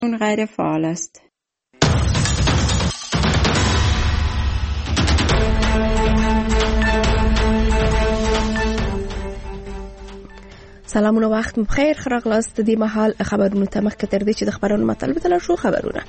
غیر فعال است. سلامونه، وخت بخیر. خراغلاست دی محل خبرونه تمخ که تر دې چې د خبرونو مطلب تل شو خبرونه.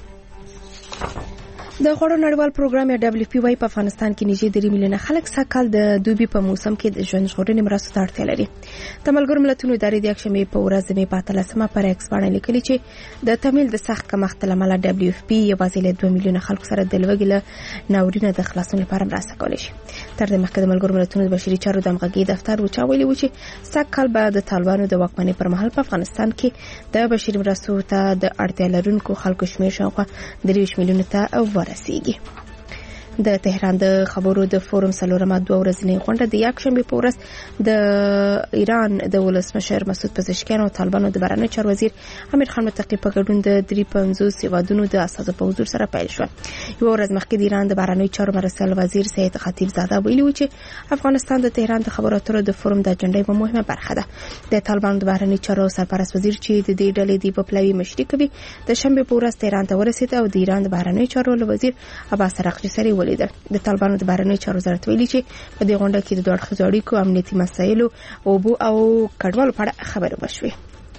د غوړو نړیوال پروګرام یا WFP په افغانستان کې نږدې 3 میلیونه خلک سږکال د دوبي په موسم کې د ژوند ژغورنې مرستو ته اړتیا لري. د ملګرو ملتونو ادارې د یکشنبې په ورځ د مې په 13مه پر ایکس باندې لیکلي چې د تمویل د سخت کمښت له امله WFP یوازې له 2 میلیونه خلکو سره د لوږې له ناورینه د خلاصون لپاره مرسته کولی شي. تر دې مخکې د ملګرو ملتونو د بشري چارو د همغږۍ دفتر وچاویلي و چې سږکال به د طالبانو د واکمنۍ پر مهال په افغانستان کې د بشري مرستو ته د اړتیا لرونکو خلکو شمېر شاوخوا 23 میلیونه ته ورسیږي. د تهران د خبرو د فورم څلورمه 2 ورځنۍ غونډه د یکشنبې په ورځ د ایران د ولسمشر مسعود پزشکیان او طالبانو د بهرنیو چارو وزیر امیر خان متقی په ګډون د 350 هیوادونو د اساسو په حضور سره پیل شو. یو ورځ مخکې د ایران د بهرنیو چارو مرستیال وزیر سید خطیب زاده ویلي و چې افغانستان د تهران د خبرو اترو د فورم د اجنډا یوه مهمه برخه ده. د طالبانو د بهرنیو چارو سرپرست وزیر چې د دې ډلې د پپلوي مشري کوي د شنبه په ورځ تهران ته ورسید او د ایران د بهرنیو چارو وزیر عباس عراقچي سره ولیدل. د طالبانو د بهرنیو چارو وزارت ویلي چې په دې غونډه کې د دوه اړخیزو اړیکو، امنیتي مسایلو، اوبو او کډوالو په اړه خبرې وشوې.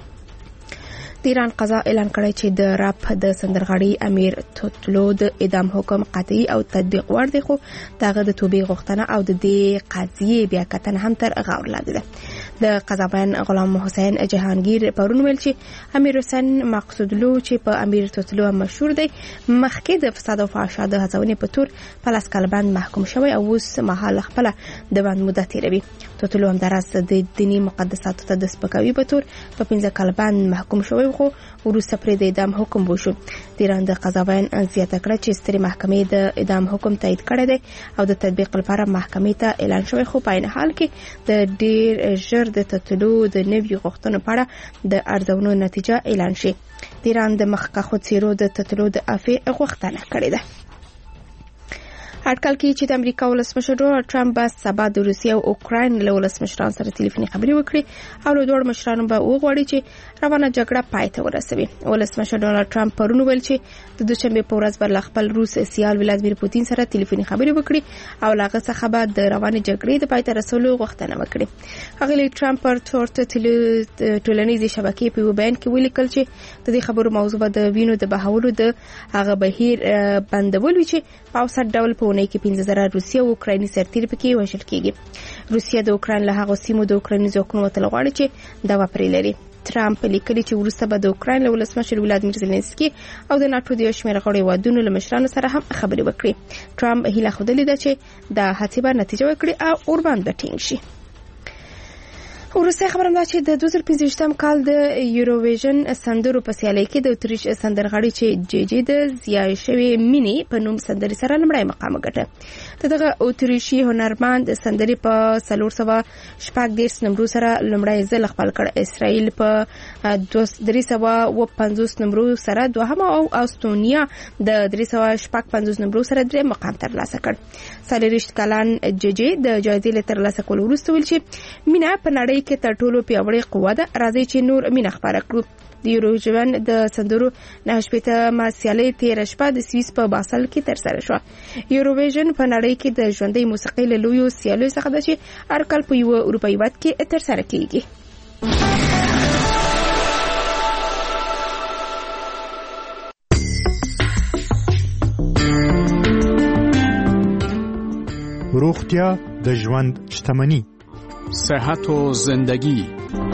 د ایران قضا اعلان کړی چې د راپ د سندرغاړي امیر توتلو د اعدام حکم قطعي او تطبیق وړ دی، خو دغه د توبې غوښتنه او د دې قضیې بیا کتنه هم تر غور لاندې ده. د قضابان غلام حسین جهانگیر پرون ویل چې امیر حسین مقصودلو چې په امیر توتلو مشهور دی مخکې د فساد او فحشا د هڅونې په تور په لاس کال بند محکوم شوی او اوس مهال خپل د بند موده تیروي. توتلو هم درس د دینی مقدساتو ته د سپکاوي په تور په 15 کال بند محکوم شوی، خو وروسته پرې د اعدام حکم وشو. د ایران د قضاوین زیاته کړه چې سترې محکمې د اعدام حکم تایید کړی دی او د تطبیق لپاره محکمې ته اعلان شوی، خو په عین حال کې د ډیر ژر د تطلو د نوي غوښتنو په اړه د ارزونو نتیجه اعلان شي. د ایران د مخکښو څیرو د تطلو د عفو غوښتنه کړې ده. اټکل کې چې د امریکا ولسمشر ډونالد ټرمپ به سبا د روسیې او اوکراین له ولسمشرانو سره ټلیفوني خبرې وکړي او له دوه مشرانو به وغواړي چې روانه جګړه پای ته ورسوي. ولسمشر ډونالد ټرمپ پرون ویل چې د دوشنبه په ورځ به خپل روس سیال ولادیمیر پوتین سره ټلیفوني خبرې وکړي او لاغه څخه به د روانه جګړې د پای ته رسولو غوښتنه وکړي. هغه ټرمپ پر ټولنیزې شبکې په بیان کې ولیکل چې د دې خبرو موضوع به د وینو د بهولو د هغه بهیر بندول وي چې په اوسط ډول په کې 15,000 روسي او اوکرایني سرتیر پکې وژل کیږي. روسیا د اوکراین له هغه سیمو د اوکرایني ځواکونو وتل غواړي چې دا وپرې لري. ټرمپ لیکلي چې وروسته به د اوکراین له ولسمشر ولادیمیر زيلنسکي او د ناتو د شمېر غړي وادونو له مشرانو سره هم خبرې وکړي. ټرمپ هیله خوده ده چې دا هڅې به نتیجه ورکړي او اوربان به ټینګ شي. ورسته خبرم ده چې د 2015 کال د یوروویژن سندرو په سیالۍ کې د اتریش سندرغاړي چې جی د زیاشوي مینی په نوم سندري سره لمړی مقام ګټه. دغه اتریشي هنرمند سندري په 410 نمبر سره لمړی ځل خپل کړ. اسرائیل په 350 نمبر سره دوهمه او استونیا د 355 نمبر سره درې مقام ترلاسه کړ. سالریشت کلان جی د جایزې ترلاسه کول وروسته ویل چې مینا په نړۍ کې تر ټولو پیاوړی قوه ده، راځي چې نور مینه خبره کړو. د یوروویژن د سندرو 9 سیالۍ 13 شپه د سویس په باسل کې ترسره شو. یوروویژن په نړۍ کې د ژوندۍ موسیقۍ له لویو سیالیو څخه ده چې هر کال په یو اروپایي هېواد کې ترسره کیږي. روغتیا د ژوند شتمني، صحت و زندگی.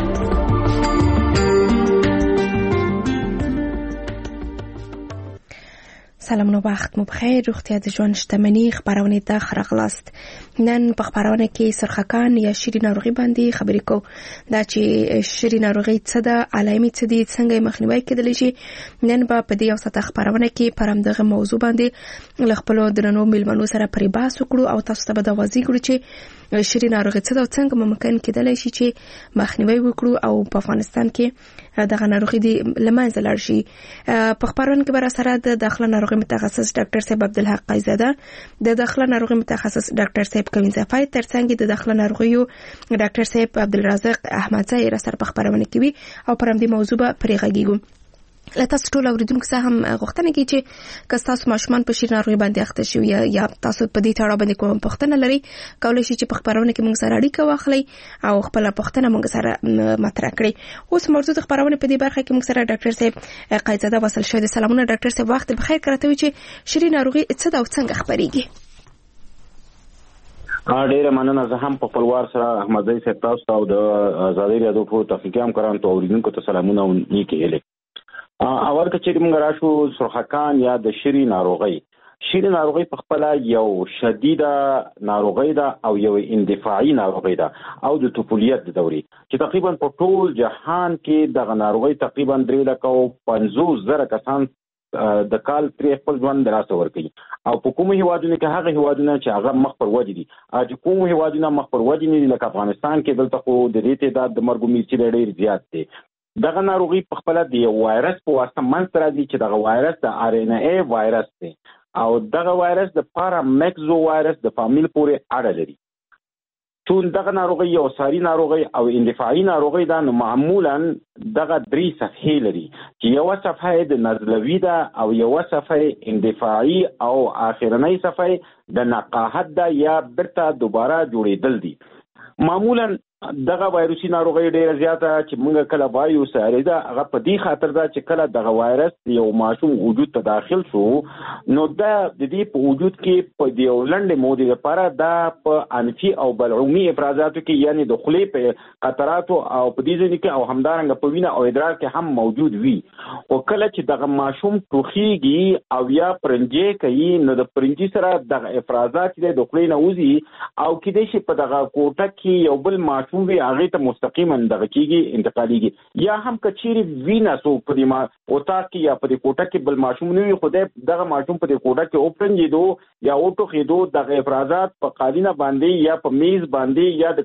سلام نو وخت مو بخیر. روغتیا د ژوند شتمني خبرونه ته خراغلاست. نن په خبرونه کې سرخکان یا شری ناروغي باندې خبرې کوو. دا چې شری ناروغي څه ده، علامې څه دي، څنګه مخنیوي کېدلی شي. نن په دې یو ساعت خبرونه کې پرم دغه موضوع باندې خپل درنو ملمنو سره پرې بحث وکړو او تاسو ته به دا واضح کړو چې شری ناروغي څه ده او څنګه ممکن کېدلی شي چې مخنیوي وکړو او په افغانستان کې دغه ناروغي د لمنځه لاړ شي. په خبرونه کې بر سره د داخله ناروغي متخصص ډاکټر صاحب عبدالحق قیزاده، د داخله ناروغي متخصص ډاکټر صاحب کوین زفای، ترڅنګ د داخله ناروغیو ډاکټر صاحب عبدالرزاق احمدزی را سره په خبرونه کې وي او پر دې موضوع به پرې غږیږو. له تاسو ټول اوریدونکو څخه هم غوښتنه کوي چې که تاسو ماشومان په شیر ناروغي باندې اخته شي یا تاسو په دې تړاو باندې کوم پوښتنه لري کولای شي چې په خبرونه کې موږ سره اړیکه واخلئ او خپل پوښتنه موږ سره مطرح کړئ. اوس موضوع د خبرونه په دې برخه کې موږ سره ډاکټر صاحب قایزاده وصل شوی دی. سلامونه ډاکټر صاحب، وخت بخیر. کړته وی چې شیر ناروغي څه دا څنګه خبريږي؟ ډیره مننه. زه هم په خپلوار سره احمد زئی صاحب تاسو او د آزادۍ رادیو په تفکیام کاران ته اوریدونکو ته سلامونه او نیکی اله. اول که چې موږ راشو سرخکان یا د شری ناروغي په خپل یو شدیده ناروغي ده او یو اندفاعي ناروغي ده او د طفولیت دوري چې تقریبا په ټول جهان کې د ناروغي تقریبا 350,000 کسان د کال تر خپل ژوند دراسه ورکړي او په کومو هیوادونو کې هغه هیوادونه چې هغه مخ پر ودی دي چې کومو هیوادونه مخ پر ودی نه لکه افغانستان کې دلته خو د دې تعداد د مرګ میچې ډېر زیات دي. دغه ناروغي په خپل د وایرس په واسطه منځ راځي چې دغه وایرس د آر ان اے وایرس دی او دغه وایرس د پارامکزو وایرس د فامیل پورې اړه لري. چون دغه ناروغي یو ساري ناروغي او اندفاعي ناروغي ده، نو معمولا دغه 3 صفحې لري چې یو صفحه د نزلوي ده او یو صفحه اندفاعي او اخرنۍ صفحه د نقاحت ده یا برته دوباره جوړېدل دي. معمولا دغه وایروسي ناروغي ډیره زیاته چې موږ کله وایو ساري ده، هغه په دې خاطر ده چې کله دغه وایرس یو ماشوم وجود ته داخل شو نو دا د دې په وجود کې په دیو لنډه مودې لپاره دا په انفي او بلعومي افرازاتو کې یعنی د خولې په قطراتو او په دې ځینې کې او همدارنګه په وینه او ادرار کې هم موجود وي. او کله چې دغه ماشوم ټوخیږي او یا پرنجې کوي نو د پرنجې سره دغه افرازات د خولې نه وځي او کې د شي په دغه کوټه کې یو بل ماشوم وی هغه ته مستقیما دغه کیږي انتقالیږي یا هم کچيري وینا سو په دې ما اوتا کې یا په دې کوټه کې بل ماشوم نه وي خدای دغه ماشوم په دې کوټه کې اوپرنجیدو یا اوټو خېدو دغه افرازات په قالینه باندې یا په میز باندې یا د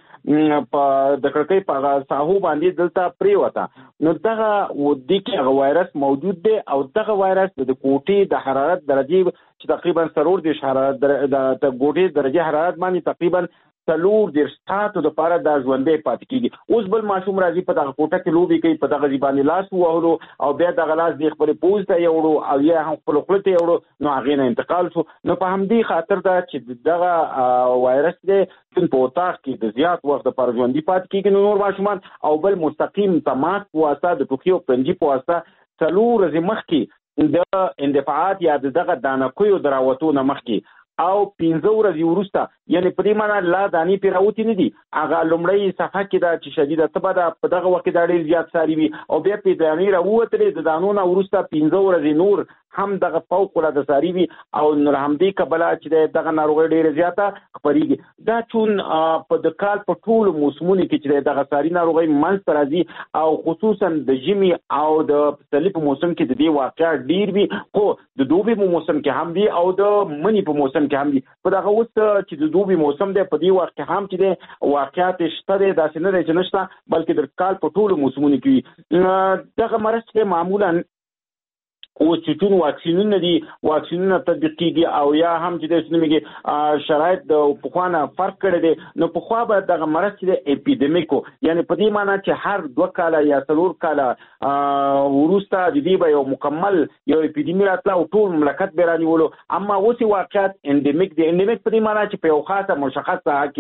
کړکۍ په ساحو باندې دلته پری وتا نو دغه ودی کې وایرس موجود دی او دغه وایرس د کوټې د حرارت درجه چې تقریبا 40 حرارت د کوټې درجه حرارت باندې تقریبا 40 ساعتو د پاره د ژوندې پاتې کیږي. اوس بل ماشوم راځي په دغه کوټه کې لوبي کوي په دغه ځبانې لاس وهلو او بیا دغه لاس د خپل پوز ته یوړو او یا هم خپل خپل ته یوړو نو هغه نه انتقال شو. نو په همدې خاطر دا چې دغه وایرس د په اوتاق کې د زیات وخت لپاره ژوندې پاتې کیږي نو نور ماشومان او بل مستقیم تماس په واسطه د ټوخي او پنجي په واسطه 4 ورځې مخکې د اندفاعات یا دغه دانکوي دراوتو نه مخکې او 15 ورځې وروسته یعنی په دې معنی لا دانی پیراوتی نه دي هغه لومړی صفحه کې دا چې شدیده تبه دا په دغه وخت دا ډیر زیات ساري وي او بیا په دانی راوتلې د دانونه وروسته 15 ورځې نور هم دغه فوق العاده ساري وي او نور هم دې کبلا چې دغه ناروغي ډیر زیاته خبريږي. دا چون په د کال په ټول موسمونو کې چې دغه ساري ناروغي منځ راځي او خصوصا د ژمي او د پسرلي په موسم کې د دې واقعیت ډیر وي خو د دوبي په موسم کې هم وي او د منی په موسم کې هم وي. په دغه وخت چې د دوبي موسم دی په دې وخت کې هم چې د واقعیت شته د داسې نه دی چې نشته بلکې د کال په ټول موسمونو کې دغه مرض کې معمولا او چې ټول واکسینونه دي واکسینونه تطبیق کیږي او یا هم چې د سنميږي شرایط د پخوانه فرق کړي دي نو په خوا به دغه مرض چې اپیډمیکو یعنی په دې معنی چې هر 2 کاله یا 3 کاله ورسته د دې به یو مکمل یو اپیډمی راتله او ټول مملکت به رانیولو. اما اوس واقعیت انډمیک دی. انډمیک په دې معنی چې په یو خاصه مشخص ساحه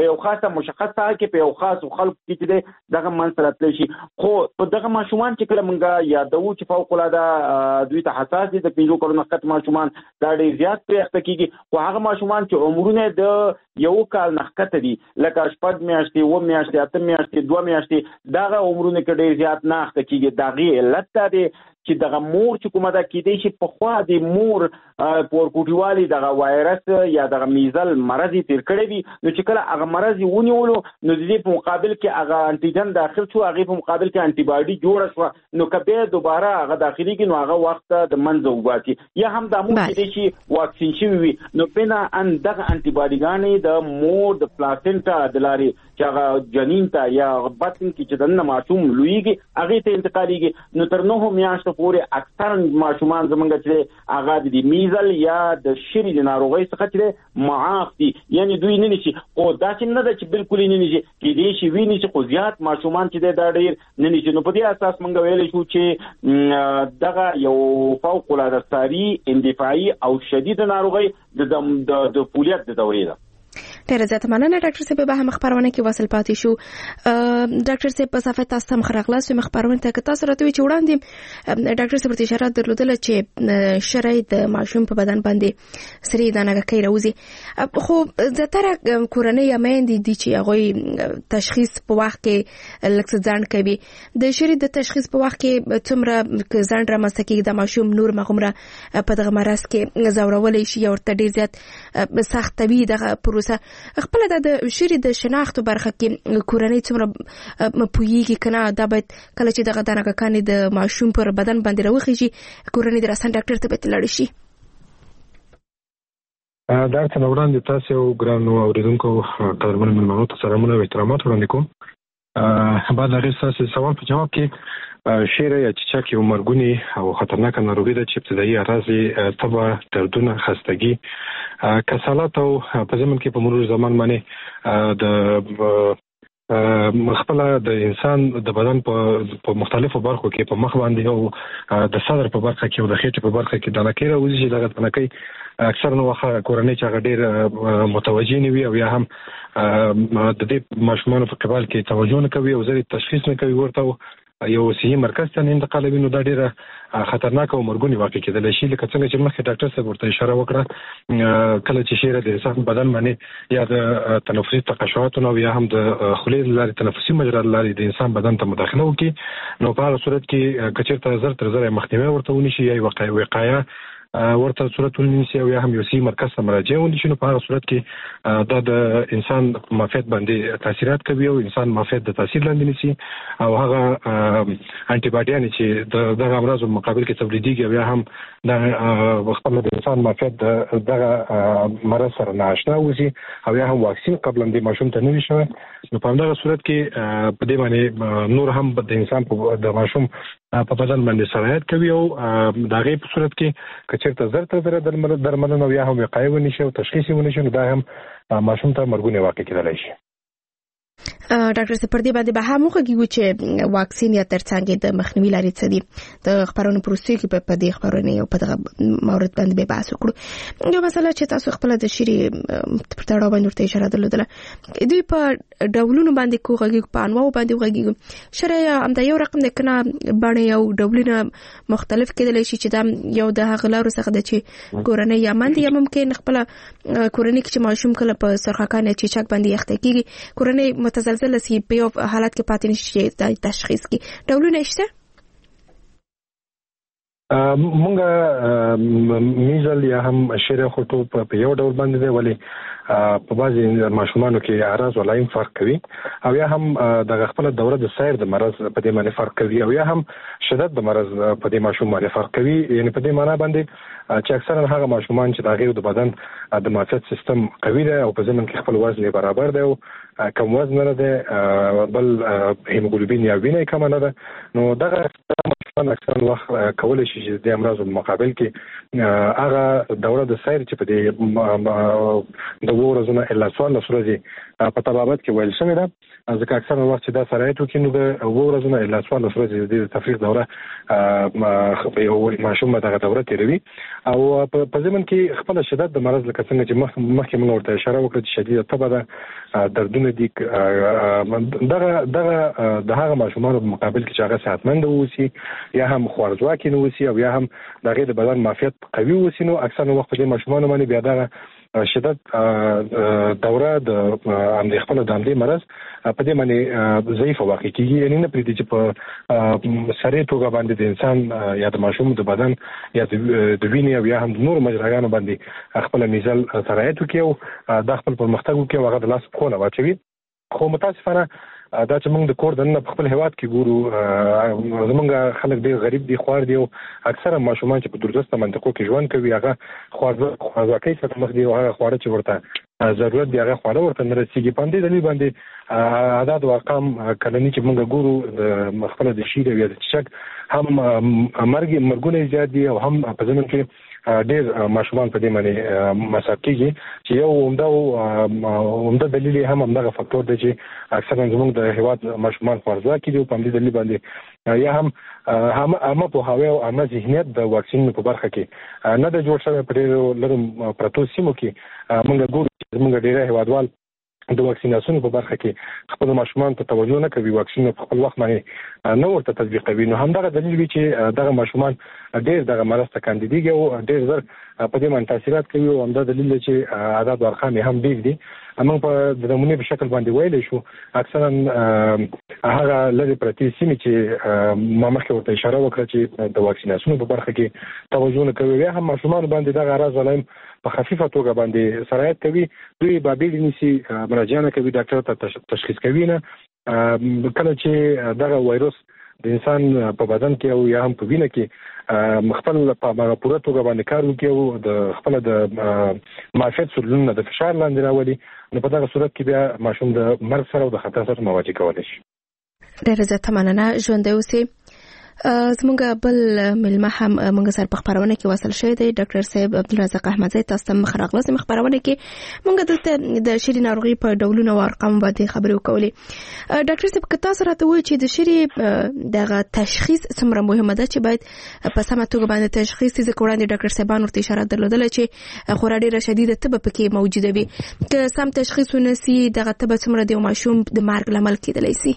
کې په یو خاص خلق کې دي دغه منځ شي. خو په دغه ماشومان چې کله مونږه یادو چې فوق العاده دوی ته حساس دي د 5 کلونو خط ماشومان دا ډیر زیات پرېخته کیږي خو هغه ماشومان چې عمرونه د یو کال نخکته دي لکه 8 میاشتې 9 میاشتې 8 میاشتې 2 میاشتې دا عمرونه کې ډیر زیات نخته کیږي. دا غي علت دی چې دغه مور چې کومه دا کېدې شي په خوا د مور پورکوټیوالي دغه وایرس یا دغه میزل مرض تیر کړی وي نو چې کله هغه مرض ونیولو نو د دې په مقابل کې هغه انټیجن داخل شو هغه په مقابل کې انټي باډي جوړ شو نو کبه دوباره هغه داخلي کې نو هغه وخت د منځ وباسي یا هم د مور کې شي واکسین شي وي نو بنا ان دغه انټي باډي غانې د مور د پلاسنټا د لاري چې هغه جنین ته یا بطن کې چې د معصوم لویږي هغه ته انتقاليږي نو تر 9 میاشتو پورې اکثرا ماشومان زمونږ چې هغه د میزل یا د شری د ناروغۍ څخه چې معاف دي، یعنی دوی نه نشي او دا چې نه ده چې بالکل نه نشي کې دې شي ویني چې خو زیات ماشومان چې دا ډیر نه نشي. نو په دې اساس مونږ ویل شو چې دغه یو فوق العاده ساري اندفاعي او شدید ناروغۍ د پولیت د دورې ده. ډیره زیاته مننه ډاکټر صاحب. به هم خبرونه کې واصل پاتې شو. ډاکټر صاحب په صفه تاسو هم خراغلاس و خبرونه ته تاسو راته چې وړاندې ډاکټر صاحب ته اشاره درلودله چې شرای د ماشوم په بدن باندې سری دانګه کوي راوځي، خو زتره کورنۍ اماندې دي چې هغه تشخیص په وخت کې لکه ځان کوي. د شری د تشخیص په وخت کې څومره ځان را مسکه د ماشوم نور مغمره په دغه مرز کې زورولې شي او ورته ډیر زیات سخت وي دغه پروسه. خپل د شری د شناخت برخه کې کورنۍ څومره مپویږي کنه دا باید کله چې دغه دانګه کانې د ماشوم پر بدن باندې راوخیږي کورنۍ د رسن ډاکټر ته به تلل شي. دا څنګه وړاندې تاسو یو ګران اوریدونکو قدرمن ملمنو ته سلامونه او احترامات وړاندې کوم. بعد هغه تاسو سوال په جواب کې شیره یا چچک یو مرګونی او خطرناک ناروغي ده چې ابتدایي اعراض تبه، دردونه، خستګي، کسالات او په زمن کې په مرور زمان باندې د خپل د انسان د بدن په مختلفو برخو کې په مخ باندې او د صدر په برخه کې او د خېټې په برخه کې د نکیره وځي چې دغه تنکي اکثر نو وخت کورنۍ چې هغه ډېر متوجه نه وي او یا هم د دې ماشومان په قبال کې توجه نه کوي او زری تشخیص نه کوي ورته یو صحي مرکز ته انتقالوي، نو دا ډیره خطرناک او مرګونی واقع کېدلی شي. لکه څنګه چې مخکې ډاکټر صاحب ورته اشاره وکړه، کله چې شیره د انسان بدن باندې یا د تنفسي تقشعاتو یا هم د خولې لارې تنفسي مجرا لارې د انسان بدن ته مداخله وکړي، نو په هغه صورت کې کچېرته زر تر زر مخنیوي ورته ونشي یا وقایه ورته صورت ونیسي او یا هم یو صحي مرکز ته مراجعه ونشي، نو په هغه صورت کې دا د انسان معافیت باندې تاثیرات کوي او انسان معافیت د تاثیر لاندې نیسي او هغه انټي باډیان چې دغه امراض مقابل کې تولیدېږي او یا هم د خپل د انسان معافیت دغه مرض سره ناشنا وي او یا هم واکسین قبل د ماشوم ته نه وي شوی، نو په دغه صورت کې په دې باندې نور هم د انسان د ماشوم په بدن باندې سرایت کوي او د هغې په صورت کې چېرته زر تر زره درملنه یا هم وقایه ونشي او تشخیص ونشي، نو دا هم ماشوم ته مرګونی واقع کېدلی شي. ډاکټر صاحب پر دې باندې به هم وغږیږو چې واکسین یا ترڅنګ د مخنیوي لارې څه دي د خبرونو پروسې کې په دې خبرونه او په دغه مورد باندې به بحث وکړو. یو مسله چې تاسو خپل د شری پر تړاو باندې ورته اشاره درلودله، دوی په ډولونو باندې کوغږي په انواو باندې وغږیږي. شری هم دا یو رقم د کنه باندې یو ډولونه مختلف کېدلی شي چې دا یو د هغه لارو څخه د چې کورنۍ یا مند یا ممکن خپل کورنۍ کې ماشوم کله په سرخکان چې چک باندې یخته کیږي کورنۍ متزلزل لسی په حالت کې پاتې نشي د تشخیص کې ډولونه شته. مونږه میزل یا هم شری خطو په یو ډول باندې دی، ولی په بعضی ماشومانو کې اعراض ولایم فرق کوي او یا هم د خپل دوره د سیر د مرض په دې باندې فرق کوي او یا هم شدت د مرض په دې ماشوم باندې فرق کوي. یعنی په دې معنی باندې چې اکثرا هغه ماشومان چې د غیر د بدن د معافیت سیستم قوي دی او په ضمن کې خپل وزن برابر دی او کم وزن نه دی بل هیموګلوبین یا وینه کم نه ده، نو دغه ماشومان اکثرا وخت کولای شي چې د امراض مقابل کې هغه دوره د سیر چې په دې د ورځې الا 14 ورځې په طبابت کې ویل شوی ده، ځکه اکثرا وخت چې دا سرایت وکړي نو د ورځې الا 14 ورځې د تفریق دوره په یو ماشوم دغه دوره تیروي او په ضمن کې خپل شدت د مرض لکه څنګه چې مخکې موږ ورته اشاره وکړه چې شدید تبه ده، دردونه دي، دغه د هغه ماشومانو په مقابل کې چې هغه صحتمند اوسي یا هم خوارځواکي نه اوسي او یا هم د هغې د بدن معافیت قوي اوسي، نو اکثر وخت په دې ماشومانو باندې بیا دغه شدت دوره د خپل د همدې مرض په دې باندې ضعیفه واقع کېږي. یعنې نه پرېږدي چې په سرې توګه باندې د انسان یا د ماشوم د بدن یا د وینې او یا هم د نورو مجراګانو باندې خپل میزل سرایت وکړي او دا خپل پرمختګ وکړي او هغه د لاس پښو نه واچوي. خو متاسفانه دا چې موږ د کور دننه په خپل هیواد کې ګورو، زمونږ خلک ډېر غریب دي، خوار دي او اکثره ماشومان چې په دوردسته منطقو کې ژوند کوي هغه خوارځواکۍ سره مخ دي او هغه خواړه چې ورته ضرورت دی هغه خواړه ورته نه رسیږي. په همدې دلیل باندې اعداد او ارقام کلنی چې موږ ګورو د مخفله د شیر یا د چک هم مرګونه زیات دي او هم په ځمن کې ډېر ماشومان په دې باندې مصاب کیږي چې یو عمده دلیل هم همدغه فاکتور دی چې اکثرا زموږ د هیواد ماشومان خوارځوا کیږي. په همدې دلیل باندې یا هم په هوا او عامه ذهنیت د واکسین په برخه کې نه د جوړ شوی په ډېرو لرو پرتو سیمو کې موږ ګورو چې موږ ډېر هیوادوال د واکسیناسیون په برخه کې خپل ماشومان ته توجه نه کوي، واکسین په خپل وخت باندې نه ورته تطبیقوي. نو همدغه دلیل وی چې دغه ماشومان ډېر دغه مرض ته کاندیدېږي او ډېر زر په دې باندې تاثیرات کوي او همدا دلیل دی چې اعداد او ارقام هم ډېر دي. موږ په د نمونې په شکل باندې ویلی شو اکثرا هغه لرې پرتې سیمې چې ما مخکې ورته اشاره وکړه چې د واکسیناسیون په برخه کې توجه نه کوي، یا هم ماشومان باندې دغه اعراض علایم په خفیفه توګه باندې سرایت کوي، دوی بابیل نیسي، مراجعه کوي، ډاکټر ته تشخیص کوي نه. کله چې دغه وایروس د انسان په بدن کې او یا هم په وینه کې خپل په پوره توګه باندې کار وکړي او د خپل د معافیت سلولونه د فشار لاندې راولي، نو په دغه صورت کې بیا ماشوم د مرګ سره او د خطر سره مواجه کولی شي. ډېره زیاته مننه. ژوندی اوسئ. زموږ بل ملمه هم موږ سره په خبرونه کې وصل شوی دی، ډاکټر صاحب عبدالرزاق احمدزی. تاسو ته مخ راغلاست. خبرونه کې موږ دلته د شری ناروغي په ډولونو او ارقام باندې خبرې وکولې. ډاکټر صاحب که تاسو راته وایئ چې د شری دغه تشخیص څومره مهمه ده چې باید په سمه توګه باندې تشخیص شي، ځکه وړاندې ډاکټر صاحبان ورته اشاره درلودله چې خورا ډېره شدیده تبه پکې موجوده وي. که سم تشخیص ونسي دغه تبه څومره د ماشوم د مرګ لامل کېدلی شي؟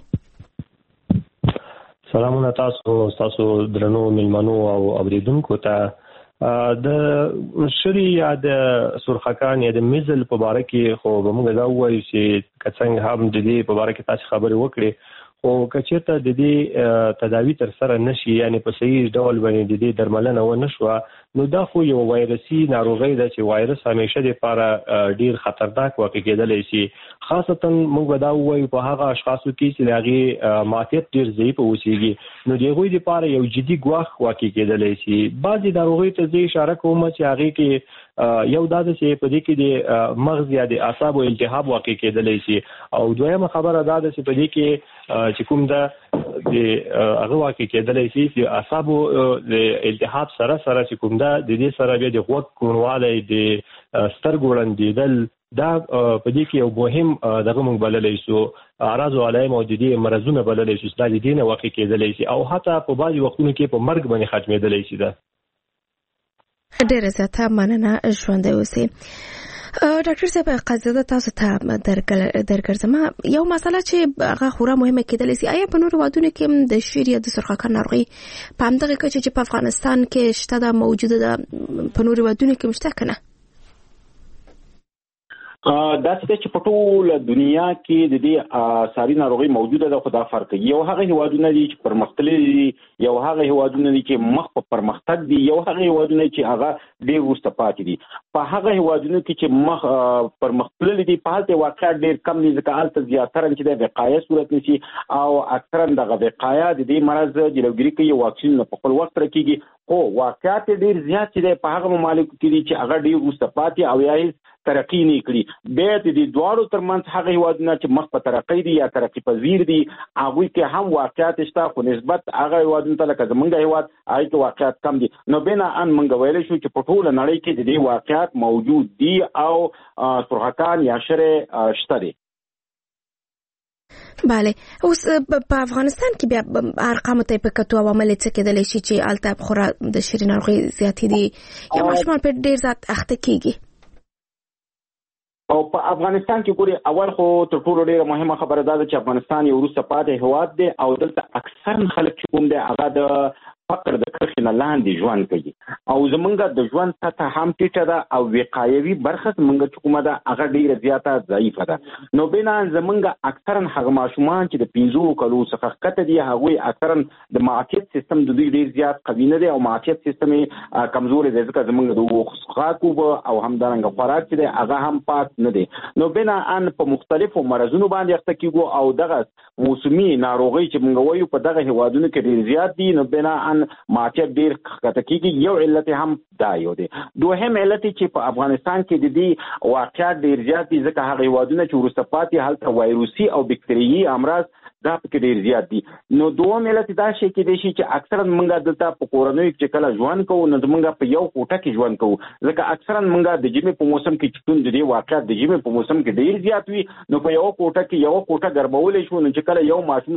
سلامونه تاسو درنو ملمنو او اوریدونکو ته. د شری یا د سرخکان یا د میزل په باره کې خو موږ دا وایو چې څنګه هم د دې په باره کې تاسو خبرې وکړې، خو کچېرته د دې تداوی تر سره نشي، یعنی په صحیح ډول باندې د دې درملنه و نشوه، نو دا خو یو وایرسي ناروغي ده چې وایرس همیشه د لپاره ډیر خطرناک واقع کېدلی شي. خاصتا موږ دا وایو په هغه اشخاصو کې چې د هغې معافیت ډیر ضعیف اوسېږي، نو د هغوی لپاره یو جدي ګواښ واقع کېدلی شي. بعضې ناروغۍ ته زه اشاره کوم چې هغې کې یو دا ده چې په دې کې د مغز یا د اعصابو التهاب واقع کېدلی شي، او دویمه خبره دا ده چې په دې کې چې کوم ده د هغه واقع کېدلی شي چې اعصابو د التهاب سره چې کوم ده د دې سره بیا د غوږ کوڼوالی، د سترګو ړندېدل، دا په دې کې یو مهم دغه موږ بللی شو اعراض او علایم او د دې مرضونه بللی شو چې دا د دې نه واقع کېدلی شي او حتی په بعضې وختونو کې په مرګ باندې ختمېدلی شي. ده ډېره زیاته مننه. ژوندی اوسئ. ډاکټر صاحب قضیه تاسو ته درګرځم. یو مسله چې هغه خورا مهمه کېدلی شي، آیا په نورو هېوادونو کې د شیر یا د سرخکان ناروغي په همدغه کچه چې په افغانستان کې شته ده موجوده ده په نورو هېوادونو کې هم شته که نه؟ داسې ده چې په ټوله دنیا کې د دې ساري ناروغي موجوده ده، خو دا فرق کوي. یو هغه هېوادونه دي چې پرمختللي دي، یو هغه هېوادونه دي چې مخ په پرمختګ دي، یو هغه هېوادونه چې هغه ډېر وروسته پاتې دي. په هغه هېوادونو کې چې مخ پرمختللي دي په هلته واقعیت ډېر کم دي، ځکه هلته زیاتره چې د وقایه صورت نیسي او اکثرا دغه وقایه د دې مرض جلوګیري کوي، واکسینونه په خپل وخت سره کېږي. خو واقعیت ډېر زیات چې دی په هغه ممالکو کې دي چې هغه ډېر وروسته پاتې او یا هېڅ ترقي نه کړي. بیا د دې دواړو ترمنځ هغه هېوادونه چې مخ په ترقۍ دي یا ترقي پذیر دي هغوی کې هم واقعیت شته، خو نسبت هغه هېوادونو ته لکه زمونږ هېواد هغې کې واقعیت کم دي. نو بناءً موږ ویلی شو چې په ټوله نړۍ کې د دې واقعیت موجود دي او سرخکان یا شرې شته دي. بله. اوس په افغانستان کې بیا ارقامو ته په کتو عوامل څه کېدلی شي چې هلته خورا د شري ناروغۍ زیاتې دي یا ماشومان په ډېر زیات اخته کېږي؟ او په افغانستان کې ګوري اول خو تر ټولو ډیره مهمه خبره دا ده چې افغانستان یو وروسته پاتې هېواد دی او دلته اکثر خلک چې کوم دی هغه د فقر د کرښې نه لاندې ژوند کوي او زمونږ د ژوند سطحه هم ټیټه ده او وقایوي برخه زمونږ چې کومه ده هغه ډیره زیاته ضعیفه ده. نو بنا زمونږ اکثرا هغه ماشومان چې د 15 کالو څخه ښکته دي هغوی اکثرا د معافیت سیستم د دوی ډیر زیات قوي نه دی او معافیت سیستم یې کمزوري دی، ځکه زمونږ د خوراک او همدارنګه خوراک چې دی هغه هم پاک نه دی. نو بنا ان په مختلفو مرضونو باندې اخته کیږو او دغه موسمي ناروغي چې موږ وایو په دغه هیوادونو کې ډیر زیات دي. نو بنا ان معافیت ډیر ښکته کیږي. یو علت هم دا یو دی. دوهم علت چې په افغانستان کې د دې واقعیت ډیر زیات دي ځکه هغه هیوادونه چې وروسته پاتې هلته وایروسي او بکتریایي امراض دا پکې ډیر زیات دي. نو دوم علت دا شي کې دی چې اکثرا موږ دلته په کورنۍ کې کله ژوند کوو نو موږ په یو کوټه کې ژوند کوو ځکه اکثرا موږ د جمعې په موسم کې چې د دې واقعیت د جمعې په موسم کې ډیر زیات وي نو په یو کوټه کې یو کوټه ګرمولې شو نو چې کله یو ماشوم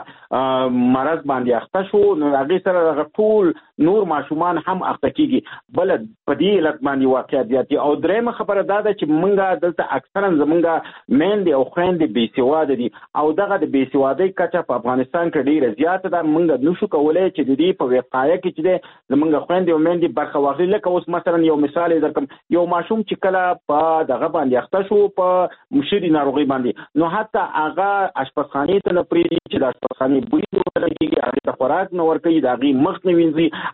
زمونږ مرض باندې اخته شو نو هغه سره ټول نور ماشومان هم اخته کیږي. بل په دې علت باندې واقعیت زیات دي. او درېمه خبره دا ده چې موږ دلته اکثرا زمونږ میندې او خویندې بېسواده دي او دغه د بېسوادۍ کچه په افغانستان کې ډیره زیاته ده. موږ نشو کولای چې د دې په وقایه کې چې زمونږ خویندې او میندې برخه واخلي. لکه اوس مثلا یو مثال درکم یو ماشوم چې کله په دغه باندې اخته شو په مشري ناروغي باندې نو حتی هغه اشپزخانې ته نه پرېږدي چې د اشپزخانې بوی ورته کېږي هغې ته خوراک نه ورکوي د هغې مخ نه وینځي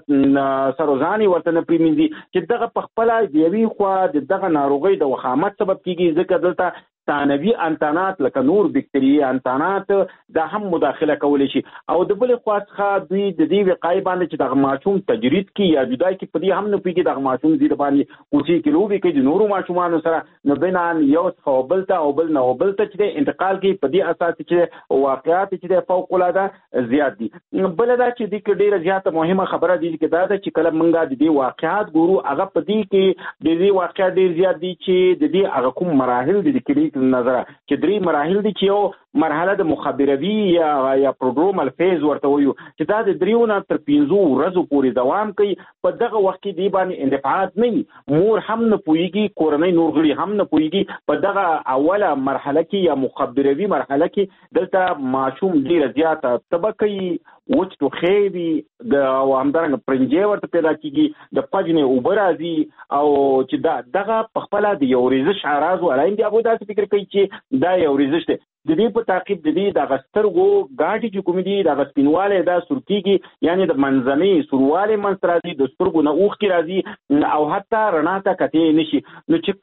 هغه سر و ځان ورته نه پرېمینځي چې دغه په خپله د یوې خوا د دغه ناروغۍ د وخامت سبب کېږي ځکه دلته ثانوي انتانات لکه نور بکتریایي انتانات دا هم مداخله کولی شي. او د بلې خوا څخه دوی د دې وقایې باندې چې دغه ماشوم تجرید کړي یا جدا کړي په دې هم نه پوهېږي دغه ماشوم زیر باندې کوڅې کې لوبې کوي د نورو ماشومانو سره نو بنان یو څخه بل ته او بل نه بل ته چې انتقال کوي. په دې اساس چې واقعیات چې فوق العاده زیات دي. بل دا چې د کې ډیره زیاته مهمه خبره دي چې دا ده چې کله موږ د دې واقعیات ګورو هغه په دې کې د دې واقعیات ډیر زیات دي چې د دې هغه کوم مراحل دي د کلیک نظر چې درې مراحل دي چې یو مرحله د مخابروي یا پروګرامل فیز ورته وایو چې دا د 3 نه تر 5 ورځو پورې دوام کوي. په دغه وخت کې دی باندې اندفاعات نه مور هم نه پويږي کورنۍ نور غړي هم نه پويږي. په دغه اوله مرحله کې یا مخابروي مرحله کې دلته ماشوم ډیر زیاته طبقي وچ تو خېوي د همدارنګ پرنجي ورته پیدا کیږي د پجنې اوبر راځي او چې دغه په خپل د یو ریزش اراز ولاین دی هغه داسې فکر کوي چې دا یو ریزش دی. د دې په تعقیب د دې د غسترګو غاټي چې کوم دي د غسپینواله دا سرکیږي یعنی د منځنۍ سرواله منځ راځي د سترګو نه اوخ کی راځي او حتی رڼا ته کته نشي. نو چې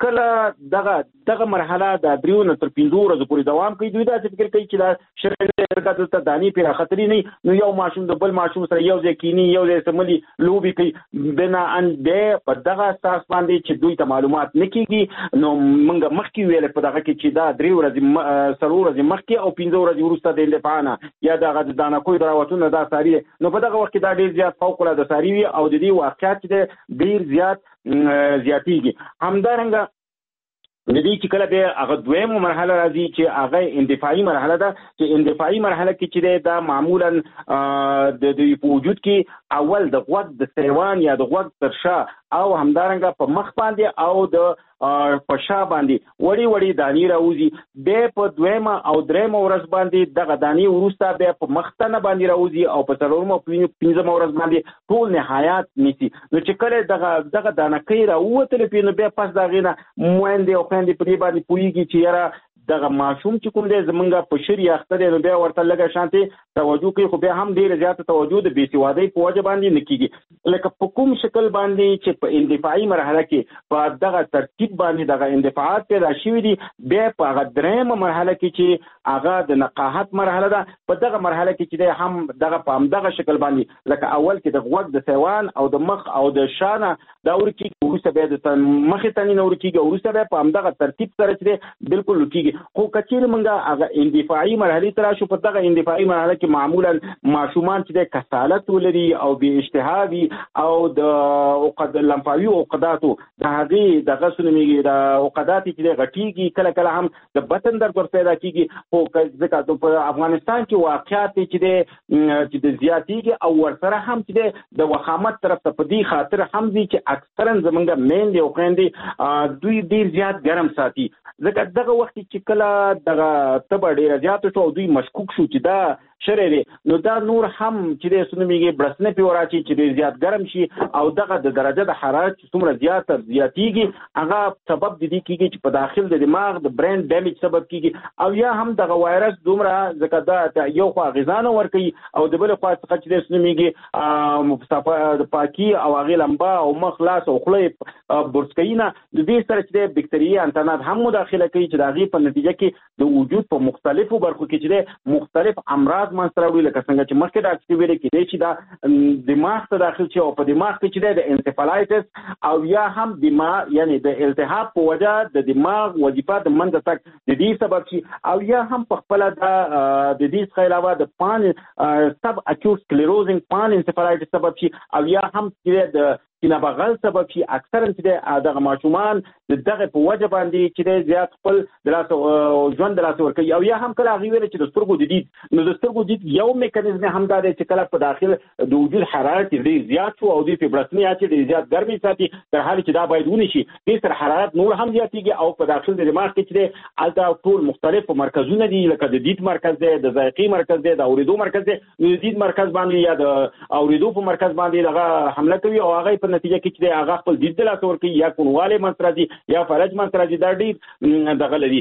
کله دغه مرحله د 3 نه تر 5 ورځې پورې دوام کوي دوی دا فکر کوي چې دا شرکت ته دانی پر خطرې نه نو یو ماشوم د بل ماشوم سره یو ځای کینی یو ځای سملي لوبي کوي بنا ان د په دغه اساس باندې چې دوی ته معلومات نکېږي. نو موږ مخکې ویل په دغه کې چې دا 3 ورځې سرور مخکې او 15 ورځې وروسته د اندفاعنا یا دغه د دانکوي دراوتونه دا ساري نو په دغه وخت کې دا ډیر زیات فوق العاده ساري وي او د دې واقعیت چې ډیر زیاتېږي. همدارنګه د دې چې کله به هغه دویمه مرحله راځي چې هغه اندفاعي مرحله ده چې اندفاعي مرحله کې چې دا معمولا د وجود کې اول د غوږ د سیوان یا د غوږ تر شا او همدارنګه په مخ باندې او د په شا باندې وړي وړي دانی راوځي به په دویمه او دریمه ورځ باندې دغه دانی ورسته به په مختنه باندې راوځي او په څلورمه 15مه ورځ باندې ټول نهایت نيسي. نو چې کله دغه دانکې راوته لپاره به پس دغه نه موندې او خويندې په دې باندې پويږي چې یاره دغه ماشوم چې کوم دی زمونږ په شری اخته دی نو بیا ورته لګه شانتي توجه کوي خو بیا هم ډیره زیاته توجه د بیسوادۍ په وجه باندې نکېږي. لکه په کوم شکل باندې چې په اندفاعي مرحله کې په دغه ترتیب باندې دغه اندفاعات پیدا شوي دي بیا په هغه درېمه مرحله کې چې هغه د نقاحت مرحله ده په دغه مرحله کې چې هم دغه په همدغه شکل باندې لکه اول کې د غوږ د سیوان او د مخ او د شانه دا ورکی وروسته بیا د مخې تنې نه ورکیږي وروسته بیا په همدغه ترتیب سره چې بالکل ورکیږي. خو کچیر منګه هغه اندفاعي مرحله تر شو په دغه اندفاعي مرحله کې معمولا ماشومان چې د کسالت ولري او بې اشتهاوي او د عقد لمفاوي عقداتو د هغه دغه سنميږي د عقدات چې غټيږي کله کله هم د بطن درد ور پیدا کیږي. خو ځکه په افغانستان کې واقعیت چې د زیاتیږي او ورسره هم چې د وخامت طرف ته په دې خاطر هم دي چې اکثرا زمونږ مین دی او خويندې دوی ډیر زیات ګرم ساتي ځکه دغه وخت چې کله دغه تبه ډیره زیات شو دوی مشکوک شو چې دا شری دی نو دا نور هم چې د سنميږي برسنه پیوراچی چې ډیر زیات ګرم شي او دغه د درجه د حرارت څومره زیاتیږي هغه سبب د دې کیږي چې په داخل د دماغ د برین ډیمیج سبب کیږي او یا هم دغه وایرس دومره ځکه دا یو خوا غذانه ورکي او د بل خوا څخه چې د سنميږي د پاکي او هغه لمبا او مخ لاس او خله برسکینا د دې سره چې د بکتریایي انتانات هم مداخله کوي چې د هغه په نتیجه کې د وجود په مختلفو برخو کې چې مختلف امراض التهاب منځ راوړي لکه څنګه چې مخکې دا چې ویل کېدای چې دا دماغ ته داخل شي او په دماغ کې چې د انسفالایټس او یا هم دماغ یعنی د التهاب په وجه د دماغ وظیفه د منځ تک د دې سبب شي او یا هم په خپل د دې څخه علاوه د پان سب اکیوټ سکلیروزینګ پان انسفالایټس سبب شي او یا هم چې د کینه بغل سبب شي اکثرا چې دغه ماشومان دغه په وجه باندې چې زیات خپل د لاس ژوند د لاس ورکوي او یا هم کله هغه ویل چې د سترګو د دید نو د سترګو دید یو میکانیزم هم دا دی چې کله په داخل د وجود حرارت ډیر زیات شو او د فبرسنیا چې ډیر زیات ګرمي ساتي تر حال چې دا باید ونی شي د سر حرارت نور هم زیاتېږي او په داخل د دماغ کې چې الته ټول مختلف مرکزونه دي لکه د دید مرکز دی د ذایقې مرکز دی د اوریدو مرکز دی نو د دید مرکز باندې یا د اوریدو په مرکز باندې دغه حمله کوي او هغه په نتیجه کې چې هغه خپل دید لا تور کوي یا کونواله منتراجي یا فرج منتراجي دا ډیر دغه لري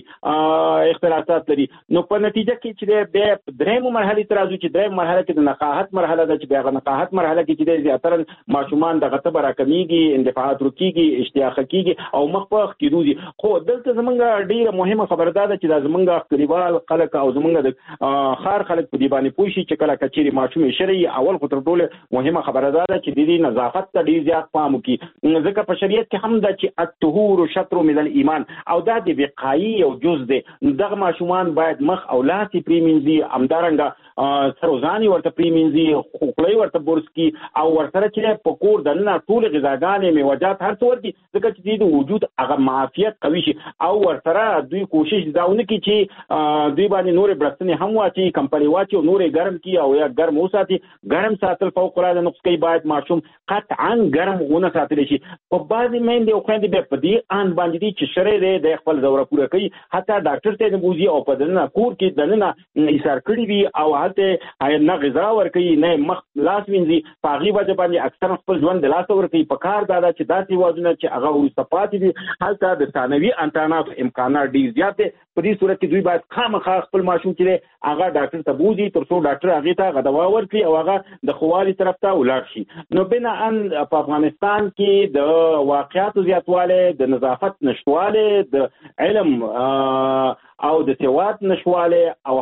اختلافات لري نو په نتیجه کې چې د درېمو مرحله ترازو چې درېم مرحله کې د نقاهت مرحله ده چې هغه نقاهت مرحله کې چې زیاتره ماشومان دغه ته راکمیږي اندفاعات رکیږي اشتیاق کیږي او مخ په کېدوزي خو دلته زمونږ ډیره مهمه خبره ده چې دا زمونږ خپلوال خلک او زمونږ د خار خلک په دی باندې پوه شي چې کله کچېری ماشوم شرعي اول خو تر ټولو مهمه خبره ده چې د دې نظافت ته ډیر زیات پام وکړي ځکه په شریعت کې هم دا چې الطهور شطر من الايمان او دا د وقایي او جز دی دغه ماشومان باید مخ او لاس پریمنځي امدارنګه سروزانی ورته پریمنځي خوخلې ورته بورسکی او ورسره چې په کور دنه ټول غذاګانې میوجات هر څور دي ځکه چې د وجود هغه معافیت قوي شي او ورسره دوی کوشش داونه کوي چې دوی باندې نور برستنې هم واچي کمپنی واچي او نور ګرم کی او یا ګرم وساتي ګرم ساتل فوق العاده نقص کوي باید ماشوم قطعا ګرم ونه ساتل شي په بعضی مېندې او خويندې به په دې ان باندې چې شری دی د خپل دوره پوره کوي حتی ډاکټر ته نه بوزي او په دنه کور کې دنه ایثار کړی وي او هلته نه غذا ورکوي نه مخ لاس وینځي په هغې وجه باندې اکثر خپل ژوند د لاسه ورکوي په کار دا ده چې داسې هېوادونه چې هغه وروسته پاتې دي هلته د ثانوي امتحاناتو امکانات ډېر زیات دی په دې صورت کې دوی باید خامخا خپل ماشوم چې دی هغه ډاکټر ته بوزي تر څو ډاکټر هغې ته هغه دوا ورکړي او هغه د ښه والي طرف ته ولاړ شي نو بناءً په افغانستان کې د واقعاتو زیاتواله د نظافت نشواله د علم او د سواد نشواله او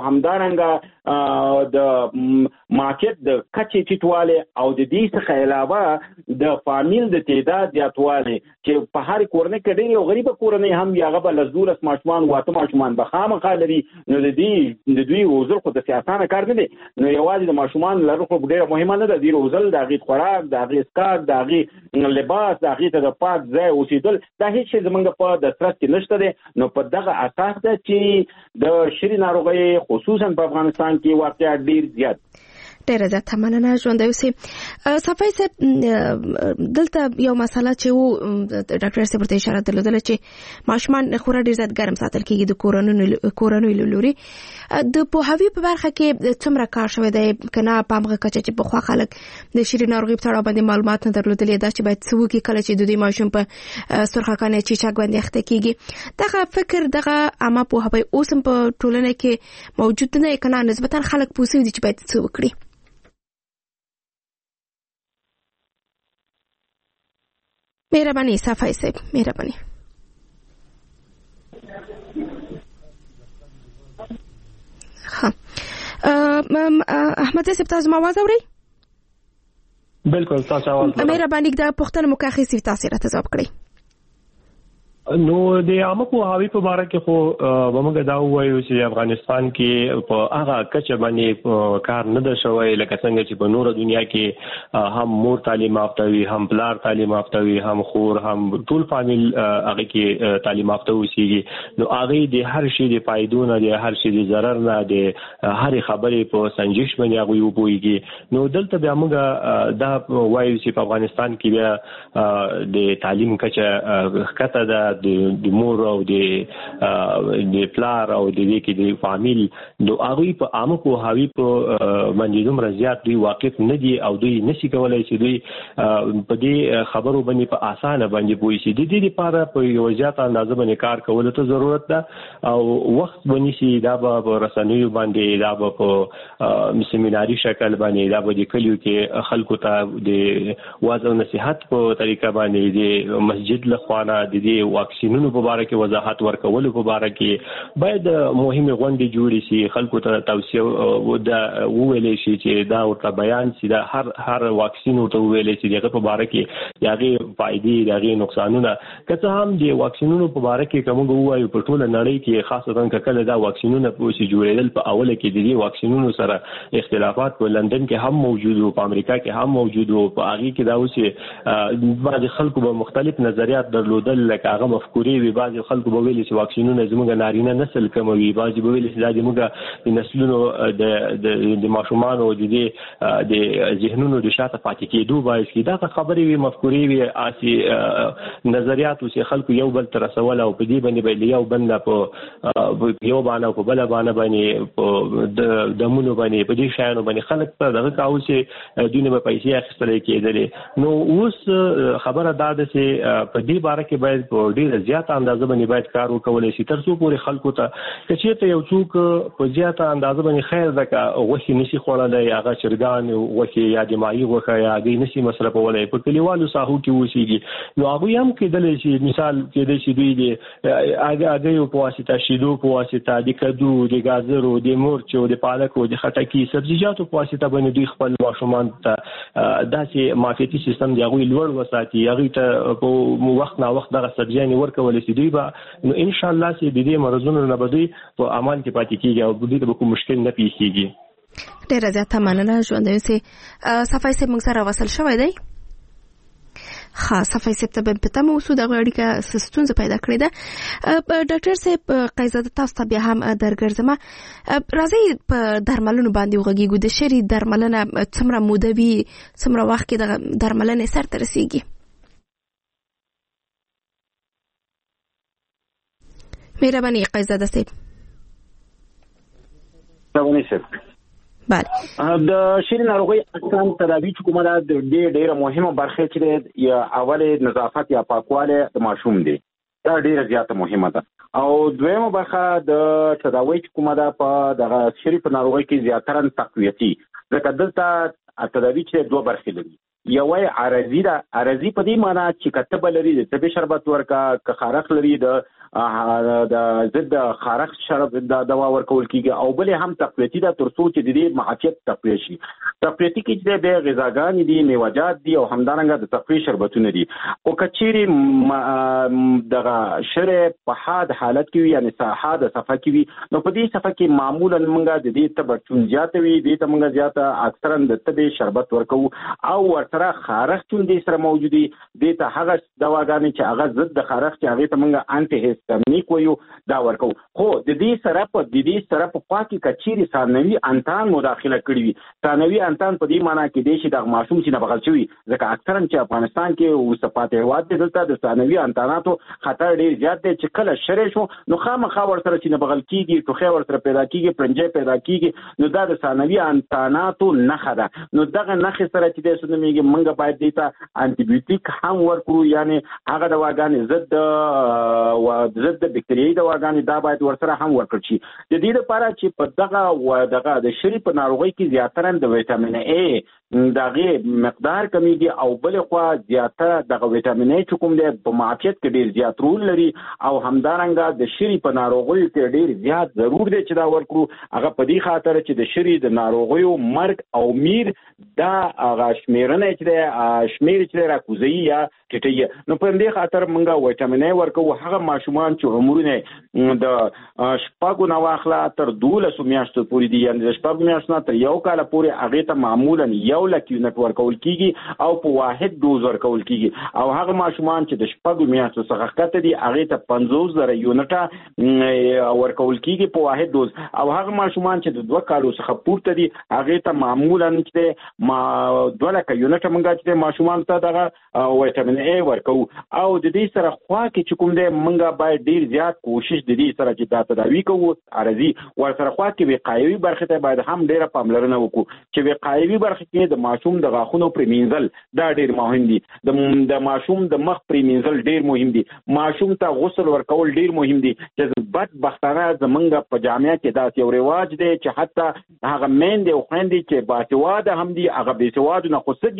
همدارنګه د مارکیټ د کچې ټیټواله او د دې څخه علاوه د فامیل د تعداد زیاتواله چې په هر کورنۍ کې ډېر یو غریب کورنۍ هم یاغه بل لزورس ماشومان واته ماشومان به خامخا لري نو د دوی وزر خو د سیاسانه کار نه دي نو یوازې د ماشومان لرو خو ډېر مهمه نه ده د وزل د غي خوراک د غي اسکار د غي لباس د غي ته د پاک ځای اوسېدل دا هیڅ شی زمونږ په د ترڅ کې نشته دي نو په دغه اساس ده چې د شری ناروغي خصوصا په افغانستان کې واقعا ډیر زیات ډیره زیاته مننه ژوند اوسې صفای صاحب دلته یو مسله چې وو ډاکټر صاحب ته اشاره درلودله چې ماشومان خورا ډیر زیات ګرم ساتل کیږي د کورونو لوري د پوهاوی په برخه کې څومره کار شوی دی کنه په هغه کچه چې په خوا خلک د شری ناروغي په اړه باندې معلومات نه درلودلې دا چې باید څه وکړي کله چې د دې ماشوم په سرخکانه چیچاک باندې اخته کیږي دغه فکر دغه عامه پوهاوی اوس په ټولنه کې موجود نه کنه نسبتا خلک پوښتنه دي چې باید څه وکړي مهرباني صفای صاحب مهرباني ها احمد صاحب تاسو ما आवाज اورئ بالکل تاسو आवाज مهرباني دا پښتنه مکاخي تاسو راته ځواب کړئ نو د عامه پوهاوی په اړه کې خو موږ دا وایو چې افغانستان کې په هغه کچه باندې کار نه ده شوی لکه څنګه چې په نور دنیا کې هم مور تعلیم یافته وي هم پلار تعلیم یافته وي هم خور هم ټول فامیل هغه کې تعلیم یافته اوسېږي نو هغه د هر شي د فائدو نه د هر شي د ضرر نه د هر خبرې په سنجش باندې هغه وپويږي نو دلته بیا موږ دا وایو چې په افغانستان کې بیا د تعلیم کچه کته ده د مور او د پلار او د دې کې د فامیل نو هغه په عامه پوهاوی په باندې دومره زیات دوی واقف نه دي او دوی نشي کولای چې دوی په دې خبرو باندې په اسانه باندې پوي شي د دې لپاره په یو زیات اندازه باندې کار کول ته ضرورت ده او وخت باندې شي دا به رسنیو باندې دا به په سیمیناري شکل باندې دا به د کلیو کې خلکو ته د واعظ او نصيحت په طریقه باندې د مسجد له خوانه د دې واکسینونو په اړه کې وضاحت ورکول په اړه کې باید مهمه غونډې جوړې شي خلکو ته توصیه وویل شي چې دا ورته بیان شي دا هر واکسین ورته ویل شي دغه په اړه کې یاغي فائدې یاغي نقصانونه کته هم د واکسینونو په اړه کې کوم وایو په ټوله نړۍ کې خاصه کله دا واکسینونه په شي جوړېدل په اوله کې د دې واکسینونو سره اختلافات په لندن کې هم موجود او په امریکا کې هم موجود او په هغه کې دا اوسه بعض خلکو به مختلف نظریات درلودل لکه هغه مفکورې وي بعض خلکو به ویل چې واکسینونه زموږ نارینه نسل کموي بعض به ویل چې دا زموږ نسلونو د ماشومان او د ذهنونو د شاته پاتې کېدو باعث کی دا خبرې وي مفکورې وي اسي نظریات او خلکو یو بل تر سوال او په دې باندې به یو بند په یو باندې په بل باندې په دمونو باندې په دې شایانو باندې خلک ته دغه کاوه چې دونه په پیسې اخیستل کېدل نو اوس خبره دا ده چې په دې باره کې باید په ډیره زیاته اندازه باندې باید کار وکول شي تر څو پورې خلکو ته چې یو څوک په زیاته اندازه باندې خیر ده وخت نشي خوړلای هغه چرګان وخت یا د ماهي وخت یا د نشي مصرفولای په کلیوالو ساحو کې وسیږي نو هغه هم کېدل شي مثال کېدل شي دوی د هغه په واسطه شیدو په واسطه د کدو د گازرو د مرچو د پالکو د خټکی سبزیجاتو په واسطه باندې دوی خپل ماشومان ته داسې معافیتي سیستم دی هغه لوړ وساتي هغه ته په وخت نا وخت دغه سبزیانې ورکول شي دوی به نو ان شاء الله چې د دې مرزونو نه بدوي په امان کې پاتې کیږي او دوی ته کوم مشکل نه پیښیږي ډیره زیاته مننه ژوندوي سي صفای سي موږ سره وصل شوی دی صفای سي ته په تمه اوسو د اړیکه سستونزه پیدا کړې ده ډاکټر صاحب قیزاده تاسو ته بیا هم درګرځم راځي په درملونو باندې وغږیږو د شری درملنه څومره موده وي څومره وخت کې د درملنې سر ته رسیږي مهرباني قیزاده صاحب بله د شری ناروغي اقسام تداوی چې کومه ده د ډیره مهمه برخه چې یا اول نظافت یا پاکواله د ماشوم دی دا ډیره زیاته مهمه ده او دویمه برخه د تداوی چې کومه ده په دغه شری په ناروغي کې زیاتره تقویتی ځکه دلته تداوی چې دوه برخې لري یوه عارضی ده عارضی په دې معنی چې کتب لري د طبي شربت ورکا که خارق لري د ضد خارق شرب د دوا ورکول کیږي او بل هم تقویتی ده تر څو چې د دې معافیت تقویه شي تقویتی کې د غذاګان دي میوه‌جات دي او همدارنګه د تقویه شربتونه دي او کچيري دغه شری په حاد حالت کې یعنی صحه د صفه کې وي نو په دې صفه کې معمولا موږ د دې تبرچون زیاته وي د ته موږ زیاته اکثرا د طبي شربت ورکو او ورسره خارق چون دې سره موجودي د ته هغه دواګانې چې هغه ضد د خارق چې هغه ته موږ انټي هیستامینیک وایو دا ورکو خو د دې سره په پاکي کچيري ثانوي انتان مداخله کړی وي ثانوي انتان په دې معنی کې دی چې د معصوم چې نه بغل شوی ځکه اکثرا چې افغانستان کې او صفات هواد دلته د ثانوي انتاناتو خطر ډیر زیات دی چې کله شری شو نو خامخا ورسره چې نه بغل کیږي ټوخه ورسره پیدا کیږي پرنجې پیدا کیږي نو دا د ثانوي انتاناتو نخه ده نو دغه نخه سره چې د سنميږي منګه باید دیتا انټي بیوټیک هم ورکړو یعنی هغه دواګانې ضد بکټریايي دواګانې دا باید ورسره هم ورکړل شي د دې لپاره چې په دغه د شری په ناروغي کې زیاتره د ویټامین A دغه مقدار کمیږي او بل خو زیاتره د ویټامین A چې کوم دی په معافیت کې ډیر زیات رول لري او همدارنګه د شری په ناروغي کې ډیر زیات ضرور دی چې دا ورکړو هغه په دې خاطر چې د شری د ناروغیو مرګ او میر دا هغه شمیرنه چې شمیر چې راکوزي یا ټټي نو په دې خاطر موږ ویټامین A ورکو هغه ماشومان چې عمرونه د شپږو نو واخلا تر 12 میاشتو پورې دي یعنی د شپږو میاشتو تر یو کال پورې هغه ته معمولا یو لک یونټ ورکول کیږي او په واحد دوز ورکول کیږي او هغه ماشومان چې د شپږو میاشتو څخه کته دي هغه ته 50000 یونټه ورکول کیږي په واحد دوز او هغه ماشومان چې د 2 کالو څخه پورته دي هغه ته معمولا چې 2 لک یونټه موږ چې ماشومان ته دغه ویټامین A ورکو او د دې سره خوا کې چې کوم دی موږ باید ډیر زیات کوشش د دې سره چې دا تداوی کوو عارضی ورسره خوا کې وقایوي برخه ته باید هم ډیره پاملرنه وکړو چې وقایوي برخه کې د ماشوم د غاښونو پریمینځل دا ډیر مهم دي د ماشوم د مخ پریمینځل ډیر مهم دي ماشوم ته غسل ورکول ډیر مهم دي چې بدبختانه زمونږ په جامعه کې دا یو رواج دی چې حتی هغه مین دی او خويندې چې باسواده هم دي هغه باسواده نه خو سګیلا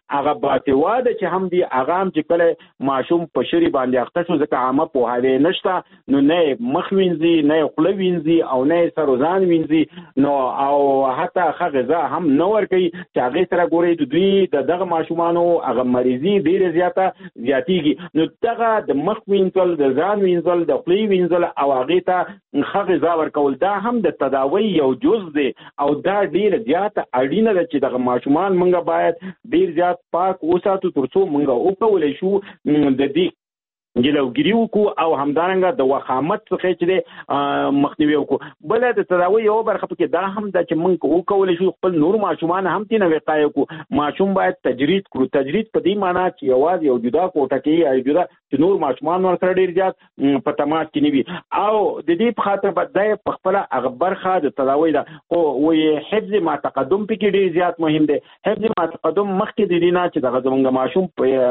هغه باتواده چې هم دی هغه هم چې کله ماشوم په شری باندې اخته شو ځکه عامه په هغه نشته نو نه مخ وینځي نه خپل وینځي او نه سروزان وینځي نو او حتی هغه غذا هم نه ورکي چې هغه سره ګوري د دوی دغه ماشومانو هغه مریضي ډیره زیاتیږي نو دغه د مخ وینځل د ځان وینځل د خپل وینځل او هغه ته هغه غذا ورکول دا هم د تداوی یو جز دی او دا ډیره زیاته اړینه ده چې دغه ماشومان موږ باید ډیر زیات پاک وساتو ترڅو موږ وکولای شو د دې جلوګیری وکړو او همدارنګه د وخامت څخه چې مخنیوي وکړو بل د تداوی یو برخه پکې دا هم د چې موږ وکولای شو خپل نور ماشومان هم تینه وقایه وکړو ماشوم باید تجرید کړو تجرید په دې معنی چې یوازې یو جدا کوټه کې یا جدا چې نور ماشومان ورسره ډیر زیات په تماس کې نیوي او د دې په خاطر باندې په خپل هغه برخه د تداوی دا او وې حفظ ما تقدم پکې ډیر زیات مهم دی حفظ ما تقدم مخکې د دې نه چې دغه زمونږ ماشوم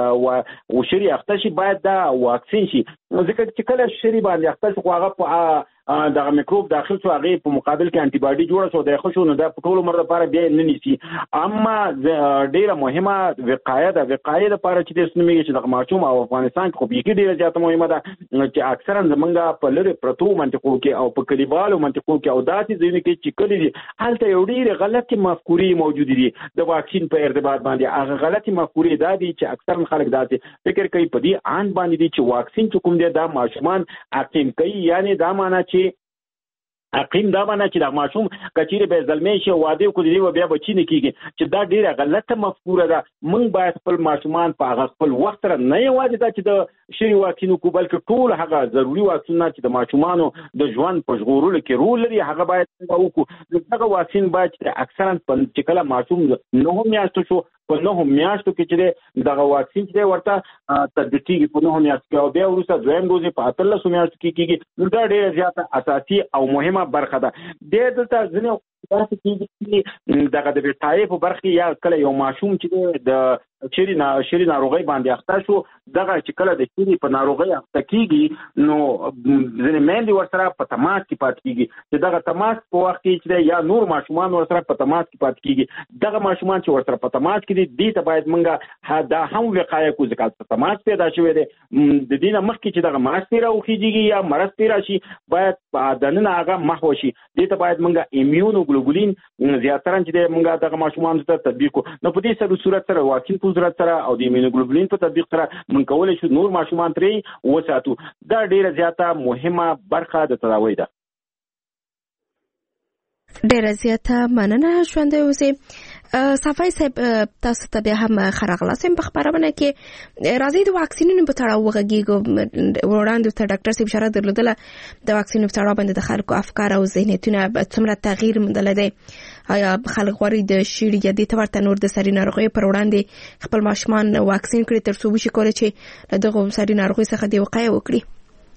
په وشري اخته شي باید دا واکسین شي ځکه چې کله شری باندې اخته شو هغه په دغه میکروب داخل شو هغه په مقابل کې انټي باډي جوړه شو د خوشو نه د ټول عمر لپاره بیا نه نیسي اما ډیره مهمه وقایه لپاره چې د سنمي چې د ماشوم او افغانستان کې خو به ډیره زیاته مهمه ده چې اکثرا زمونږ په لری پرتو منطقو کې او په کلیوالو منطقو کې او داسې ځینې کې چې کلی دي هلته یو ډیره غلطي مفکورې موجود دي د واکسین په ارتباط باندې هغه غلطي مفکورې دا دي چې اکثرا خلک داسې فکر کوي په دې آن باندې دي چې واکسین چې کوم دی دا ماشومان حاکم کوي یعنی دا معنی چې اقیم دا باندې چې د ماشوم کچيره به زلمې شي واده کو دی و بیا بچی نه کیږي چې دا ډیره غلطه مفکوره ده موږ باید خپل ماشومان په خپل وخت سره نه یوازې دا چې د شری واکسین کو بلکې ټول هغه ضروری واکسینونه چې د ماشومانو د ژوند په ژغورلو کې رول لري هغه باید وکړو دغه واکسین باید اکثرا په کله ماشوم نه میاشتو شو په نهو میاشتو کې چې دغه واکسین چې ورته تطبیقي په نهو میاشتو کې او بیا وروسته دویم ډوز په 13 میاشتو کې کیږي دا ډیره زیاته اساسي او مهمه برخه ده د دلته ځنه تاسو کې دغه د وټای په برخه یا کله یو ماشوم چې د شری ناروغي باندې اخته شو دغه چې کله د شری په ناروغي اخته کیږي نو ځنه مېندې ورسره په تماس کې پات کیږي چې دغه تماس په وخت کې چې یا نور ماشومان ورسره په تماس کې پات کیږي دغه ماشومان چې ورسره په تماس کې دي ته باید منګه دا هم وقایه کو ځکه په تماس پیدا شوی دی د دینه مخکې چې دغه ماس پیرا وخیږي یا مرض پیرا شي باید په دننه هغه محو شي دې ته باید منګه ایمیونوګلوبولین زیاتره چې منګه دغه ماشومان ته تطبیق نو په دې صورت سره واکسین په صورت سره او د ایمیونوګلوبولین په تطبیق سره من کولای شو نور ماشومان ترې وساتو دا ډیره زیاته مهمه برخه د تداوی ده ډیره زیاته مننه ژوندۍ اوسئ صفای صاحب تاسو ته بیا هم خراغلاسم په خبرونه کې راځي د واکسینونو په تړاو وغږیږو وړاندې ته ډاکټر صاحب اشاره درلودله د واکسینونو په تړاو باندې د خلکو افکار او ذهنیتونه څومره تغییر موندلی دی آیا خلک غواړي د شیړې یا دې ته ورته نور د سري ناروغیو پر وړاندې خپل ماشومان واکسین کړي تر څو وشي کولی چې له دغو سري ناروغیو څخه د وقایه وکړي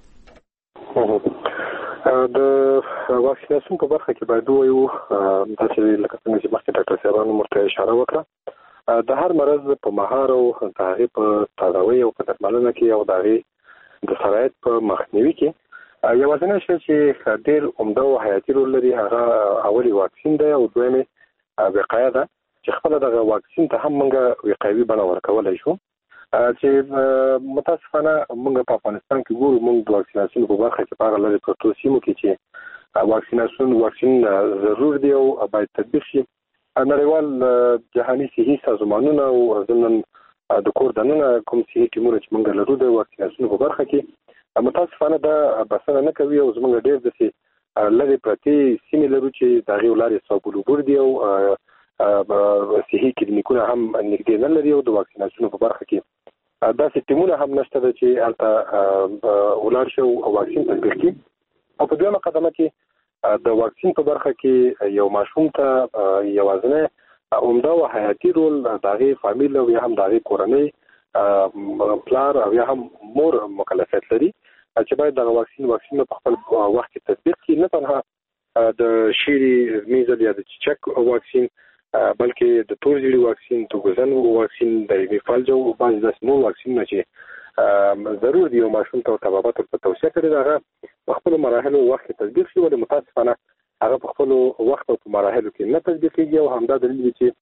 د واکسیناسیون په برخه کې باید وایو چې لکه څنګه چې مخکې ډاکټر صاحبانو مرته اشاره وکړه د هر مرض په مهار او د هغې په تداوی او په درملنه کې او د هغې د سرایت په مخنیوي کې یوازینی شی چې ډېر عمده او حیاتي رول لري هغه اولي واکسین دی او دویمې وقایه ده چې خپله دغه واکسین ته هم موږ وقایوي بڼه ورکولی شو چې متاسفانه موږ په افغانستان کې ګورو موږ د واکسیناسیون په برخه کې په هغه لرې پرتو سیمو کې چې واکسین ضرور دی او باید تطبیق شي نړیوال جهاني صحي سازمانونه او ضمن د کور دننه کوم صحي ټیمونه چې موږ لرو د واکسیناسیون په برخه کې متاسفانه دا بسنه نه کوي او زموږ ډېر داسې لرې پرتې سیمې لرو چې د هغې لارې صابولوبور دي او صحي کلینیکونه هم نږدې نه لري او د واکسیناسیون په برخه کې داسې ټیمونه هم نشته ده چې هلته ولاړ شي او واکسین تطبیق کړي او په دویمه قدمه کې د واکسین په برخه کې یو ماشوم ته یوازینی عمده او حیاتي رول د هغې فامیل او یا هم د هغې کورنۍ پلار او یا هم مور مکلفیت لري چې باید دغه واکسین په خپل وخت کې تطبیق کړي نه تنها د شیري میزل یا د چیچک واکسین بلکې د تور زیړي واکسین توګزن واکسین د میفالج او بعضې داسې نور واکسینونه چې ضرور دي یو ماشوم ته طبابت ورته توصیه کړې ده هغه په خپلو مراحلو وخت کې تطبیق شي ولې متاسفانه هغه په خپلو وخت او په مراحلو کې نه تطبیقېږي او همدا دلیل دی چې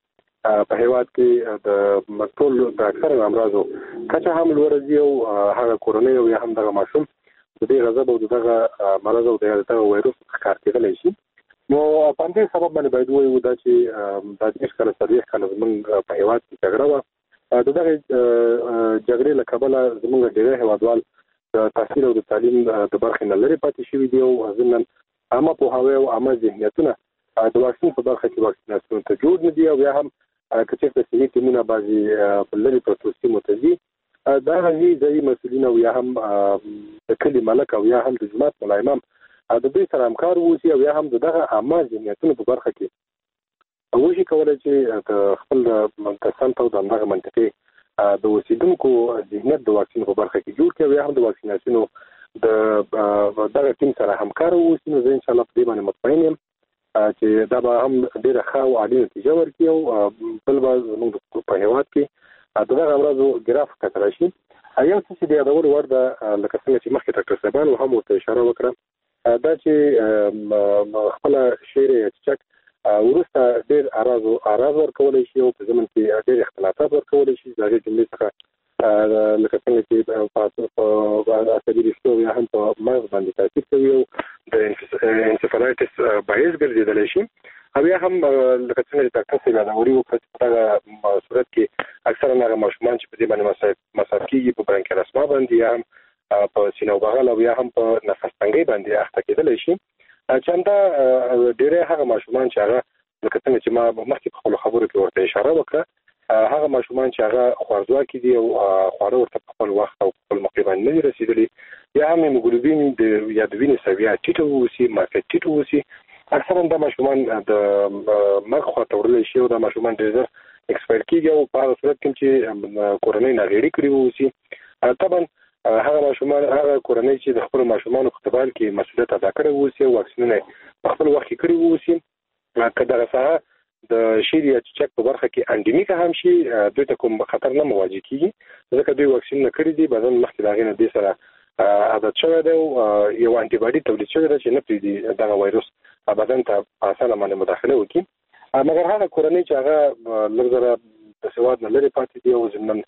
په هیواد کې د ټول د اکثر امراضو کچه هم لوړه او هغه کورونی او هم دغه ماشوم د دې غضب او دغه مرض او دغه وایروس ښکار کېدلی شي. نو په دې سبب باندې باید وایو دا چې د دې ښکار سره کله زموږ په هیواد کې جګړه وه. دغه جګړې له کبله زموږ ډېری هیوادوال د تحصیل او د تعلیم د برخې نه لرې پاتې شوي دي او ضمناً عامه پوهاوی او عامه ذهنیتونه د واکسین په برخه کې واکسیناسیون ته جوړ نه دي او یا هم که چېرته صحي ټیمونه بعضې په لرې پرتو سیمو ته ځي دا ځایي مسؤلین او یا هم د کلي ملک او یا هم د جومات ملا امام د دوی سره همکار واوسي او یا هم دغه عامه ذهنیتونو په برخه کې وشي کولی چې د خپل د سمت او دغه منطقې د اوسېدونکو ذهنیت د واکسین په برخه کې جوړ کړي او یا هم د واکسیناسیونو د دغه ټیم سره همکار واوسي. نو زه انشاءالله په دې باندې مطمئن یم چې دا به هم ډېره ښه او عالي نتیجه ورکړي او بل به زموږ په هیواد کې دغه امراضو ګراف کتل شي. یو څه چې د یادولو وړ ده لکه څنګه چې مخکې ډاکټر صاحبانو هم ورته اشاره وکړه دا چې خپله شعر چچک وروسته ډېر اعراض ورکولی شي او په ضمن کې ډېر اختلافات ورکولی شي. د هغې جملې څخه لکه څنګه چې په عصبي رشتو یا هم په مغز باندې تاثیر کوي او د انسفالایټس باعث ګرځېدلی شي او یا هم لکه څنګه چې ډاکټر صاحب یادوري وکړه چې په دغه صورت کې اکثرا هغه ماشومان چې په دې باندې مصاب کېږي په برانکیال اسما باندې یا هم په سینه او بغل او یا هم په نفس تنګۍ باندې اخته کېدلی شي. چې همدا ډېری هغه ماشومان چې هغه لکه څنګه چې ما مخکې په خپلو خبرو کې ورته اشاره وکړه هغه ماشومان چې هغه خوارځواکي دي او خواړه ورته په خپل وخت او په خپل موقع باندې نه دي رسېدلي یا هم هیموګلوبین یا د وینې سویه ټیټه واوسي معافیت ټیټ واوسي اکثرا دا ماشومان د مرګ خواته وړلی شي او دا ماشومان ډېر زر ایکسپایر کېږي او په هغه صورت کې چې کورنۍ ناغېړي کړي واوسي طبعا هغه ماشومان هغه کورنۍ چې د خپلو ماشومانو په قبال کې مسؤلیت ادا کړی واوسي او واکسینونه په خپل وخت کې کړي واوسي که دغه ساحه د شیر یا چچک په برخه کې انډیمیکه هم شي دوی ته کوم خطر نه مواجه کېږي ځکه دوی واکسینونه کړي دي بدن مخکې د هغې نه دې سره عادت شوی دی او یو انټي باډي تولید شوی ده چې نه پرېږدي دغه وایروس بدن ته په اسانه باندې مداخله وکړي. مګر هغه کورنۍ چې هغه لږ زره د سواد نه لرې پاتې دي او ضمناً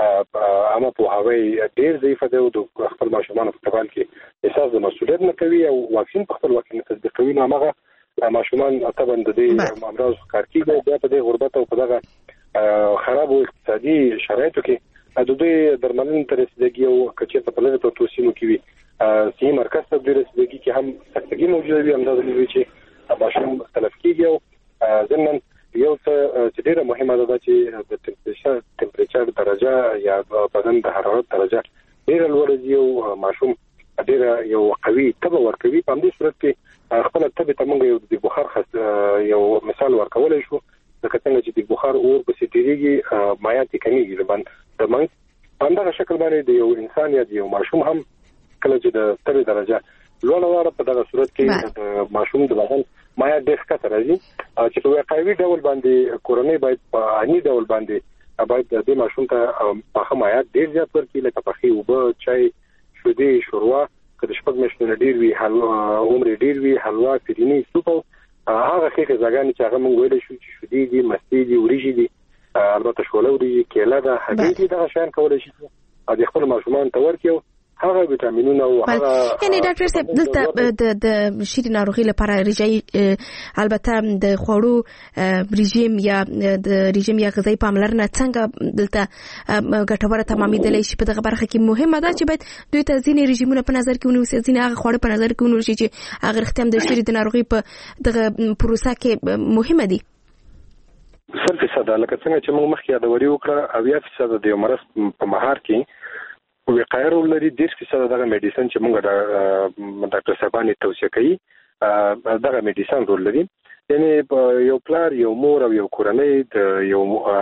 عامه پوهاوی ډېر ضعیفه دی او د خپل ماشومانو په قبال کې احساس د مسؤلیت نه کوي او واکسین په خپل وخت نه تطبیقوي نو هماغه ماشومان طبعا د دې امراض ښکار کېږي بیا په دې غربت او په دغه خرابو اقتصادي شرایطو کې د دوی درملنې ته رسېدګي او که چېرته په لرې پرتو سیمو کې وي صحي مرکز ته دوی رسېدګي کې هم سختګي موجوده وي همدا دلیل وي چې ماشوم تلف کېږي او ضمناً یو څه چې ډېره مهمه ده چې د ټمپریچر درجه یا بدن د حرارت درجه ډېره لوړه ځي او ماشوم ډېره یو قوي تبه ورکوي. په همدې صورت کې خپله تبې ته موږ یو د بخار یو مثال ورکولی شو لکه څنګه چې د بخار اور پسې تېرېږي مایعات یې کمیږي د منځ په همدغه شکل باندې د یو انسان یا د یو ماشوم هم کله چې د تبې درجه لوړه واړه په دغه صورت کې د ماشوم د بدن مایعات ډېر ښکته راځي چې په وقایوي ډول باندې کورنۍ باید په عیني ډول باندې باید د دې ماشوم ته پاخه مایعات ډېر زیات ورکړي لکه پخې اوبه چای شیدې شوروا که د شپږ میاشتو نه ډېر وي عمر یې ډېر وي حلوا فریني سوپ او هغه ښې غذاګانې چې هغه موږ ویلی شو چې شیدې دي مستې دي وریژې دي البته شوله وریژې کیله ده هګۍ دي دغه شیان کولی شي د خپلو ماشومانو ته ورکړي هغه ویټامینونه او هغه یعنی ډاکټر صاحب دلته د شیرین ناروغي لپاره البته د خوړو رژیم یا د رژیم یا غذایی پاملرنه څنګه دلته ګټوره تمامېدلی شي په دغه برخه کې مهمه ده چې باید دوی ته ځینې رژیمونه په نظر کې ونیول شي ځینې هغه خواړه په نظر کې ونیول شي چې هغه رښتیا د شیرین ناروغي په دغه پروسه کې مهمه دي. 100% لکه څنګه چې موږ مخکې یادوري وکړه 80% د یو مرض په مهار کې وقایه رول لري 10% دغه میډیسن چې موږ ډاکټر صاحبانو توصیه کوي دغه میډیسن رول لري. یعنی یو پلار یو مور او یو کورنۍ د یو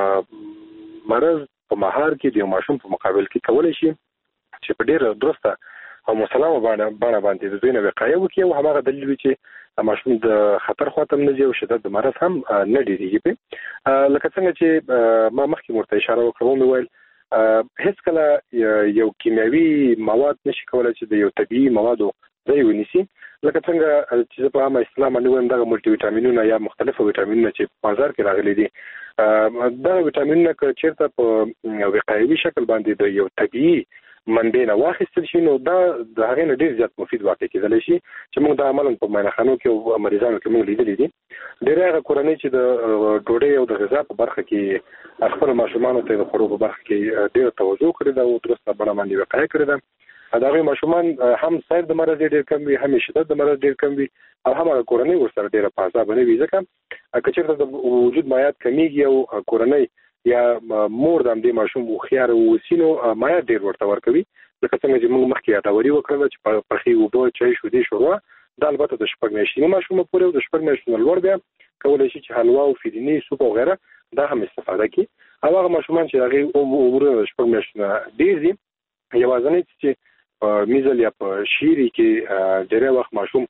مرض په مهار کې د یو ماشوم په مقابل کې کولی شي چې په ډېره درسته او مسلمه باندې د دوی نه وقایه وکړي او هماغه دلیل وي چې ماشوم د خطر خواته نه ځي او شدت د مرض هم نه ډېرېږي. لکه څنګه چې ما مخکې ورته اشاره وکړه ومې ویل هیڅ کله یو کیمیاوي مواد نشي کولای چې د یو طبيعي موادو ځای ونیسي. لکه څنګه چې په عامه اسلام باندې وایم دغه ملټي ویټامینونه یا مختلفو ویټامینونه چې په بازار کې راغلي دي دا ویټامینونه که چیرته په وقایوي شکل باندې د یو طبيعي منبع نه واخیستل شي نو دا د هغې نه ډېر زیات مفید واقع کېدلی شي چې موږ دا عملاً په معاینخانو کې او مریضانو کې موږ لیدلي دي. ډېری هغه کورنۍ چې د ډوډۍ او د غذا په برخه کې خپل ماشومانو ته د خوړو په برخه کې ډېره توجه کړې ده او درسته بڼه باندې وقایه کړې ده. د هغوی ماشومان هم سایر د مرض ډېر کم وي، هم شدت د مرض ډېر کم وي او هم هغه کورنۍ ورسره ډېره په عذابه نه وي. ځکه که چېرته د وجود مایعات کمیږي او کورنۍ یا مور د همدې ماشوم هوښیار واوسي نو مایعات ډېر ورته ورکوي. لکه څنګه چې موږ مخکې یادوري وکړله چې پخې اوبه، چای، شیدې، شوروا دا البته د 6 میاشتني ماشوم پورې او د 6 میاشتو نه لوړ بیا کولی شي چې حلوا او فیدیني، سوپ او غیره دا هم استفاده کړي. او هغه ماشومان چې هغې عمرونه د 6 میاشتو نه ډېر دي یوازینی چې په میزل یا په شیري کې ډېری وخت ماشوم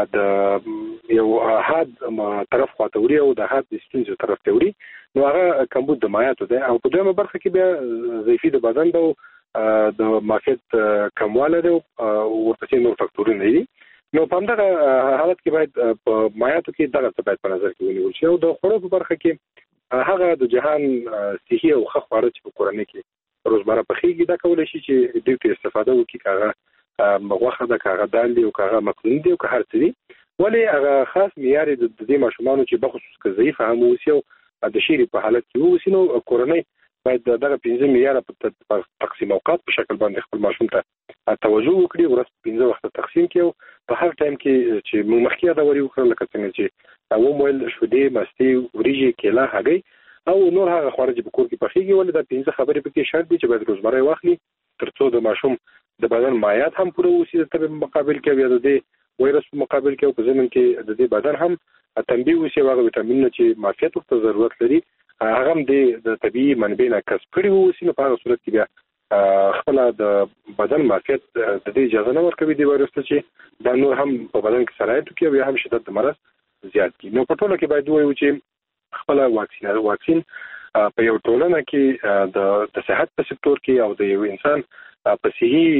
د یو حد طرف خواته وړي او د حد د ستونزې طرف ته وړي نو هغه کمبود د مایعاتو دی. او په دویمه برخه کې بیا ضعیفي د بدن ده د معافیت کموالی دی او ورپسې نور فاکتورونه دي. نو په همدغه حالت کې باید په مایعاتو کې دغه څه باید په نظر کې ونیول شي. او د خوړو په برخه کې هغه د جهان صحي او ښه خواړه چې په کورنۍ کې روزمره پخېږي دا کولی شي چې ډېر ترې استفاده وکړي، که هغه غوښه ده، که هغه دال دی او که هغه مکروني دی او که هر څه دي. ولې هغه خاص معیار د دې ماشومانو چې بخصوص که ضعیف هم واوسي او د شیرې په حالت کې واوسي نو کورنۍ باید دغه 15 معیاره په تقسیم اوقات په شکل باندې خپل ماشوم ته توجه وکړي. ورځ په 15 وخته تقسیم کړي او په هر ټایم کې چې موږ مخکې یادوري وکړل لکه څنګه چې ومویل، شیدې، مستې، وریجې، کیله، هګۍ او نور هغه خواړه چې په کور کې پخېږي. ولې دا 15 خبرې پکې شرط دي چې باید روزمره واخلي تر څو د ماشوم د بدن مایعات هم پوره اوسي د تبې مقابل کې او یا د دې وایرس په مقابل کې او په ضمن کې د دې بدن هم تنبیه اوسي هغه ویټامینونه چې معافیت ورته ضرورت لري هغه هم د طبيعي منبع نه کسب کړي اوسي. نو په هغه صورت کې بیا خپل د بدن معافیت د دې اجازه نه ورکوي د وایرس ته چې دا نور هم په بدن کې سرایت وکړي او یا هم شدت د مرض زیات کړي. نو په ټوله کې باید ووایو چې خپل واکسین په یو ټولنه کې د صحت په سکتور کې او د یو انسان په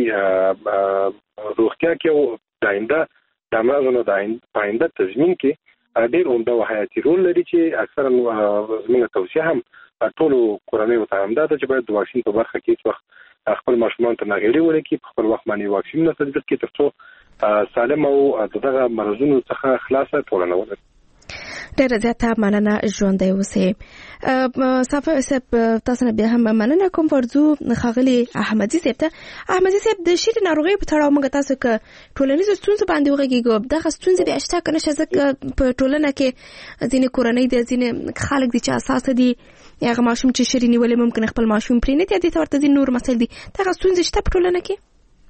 صحي روغتیا کې او د آینده د امراضونو د آینده تضمین کې ډېر عمده او حیاتي رول لري چې اکثرا زموږ توصیه هم ټولو کورنیو ته همدا ده چې باید د واکسین په برخه کې هیڅ وخت خپل ماشومان ته ناغېړي ونه کړي، په خپل وخت باندې واکسینونه تطبیق کړي تر څو سالم او دغه مرضونو څخه خلاصه ټولنه ولري. ډېره زیاته مننه، ژوندی اوسئ. صافی صاحب تاسو نه بیا هم مننه کوم ورځو ښاغلي احمدي صاحب ته. احمدي صاحب د شیرې ناروغۍ په تړاو موږ تاسو که ټولنیزو ستونزو باندې وغږېږو دغه ستونزې بیا شته که نشته؟ ځکه په ټولنه کې ځینې کورنۍ دي، ځینې خلک دي چې اساسه دي هغه ماشوم چې شیرې نیولې ممکن خپل ماشوم پرې نه دي، دې ته ورته ځینې نور مسایل دي. دغه ستونزې شته په ټولنه کې؟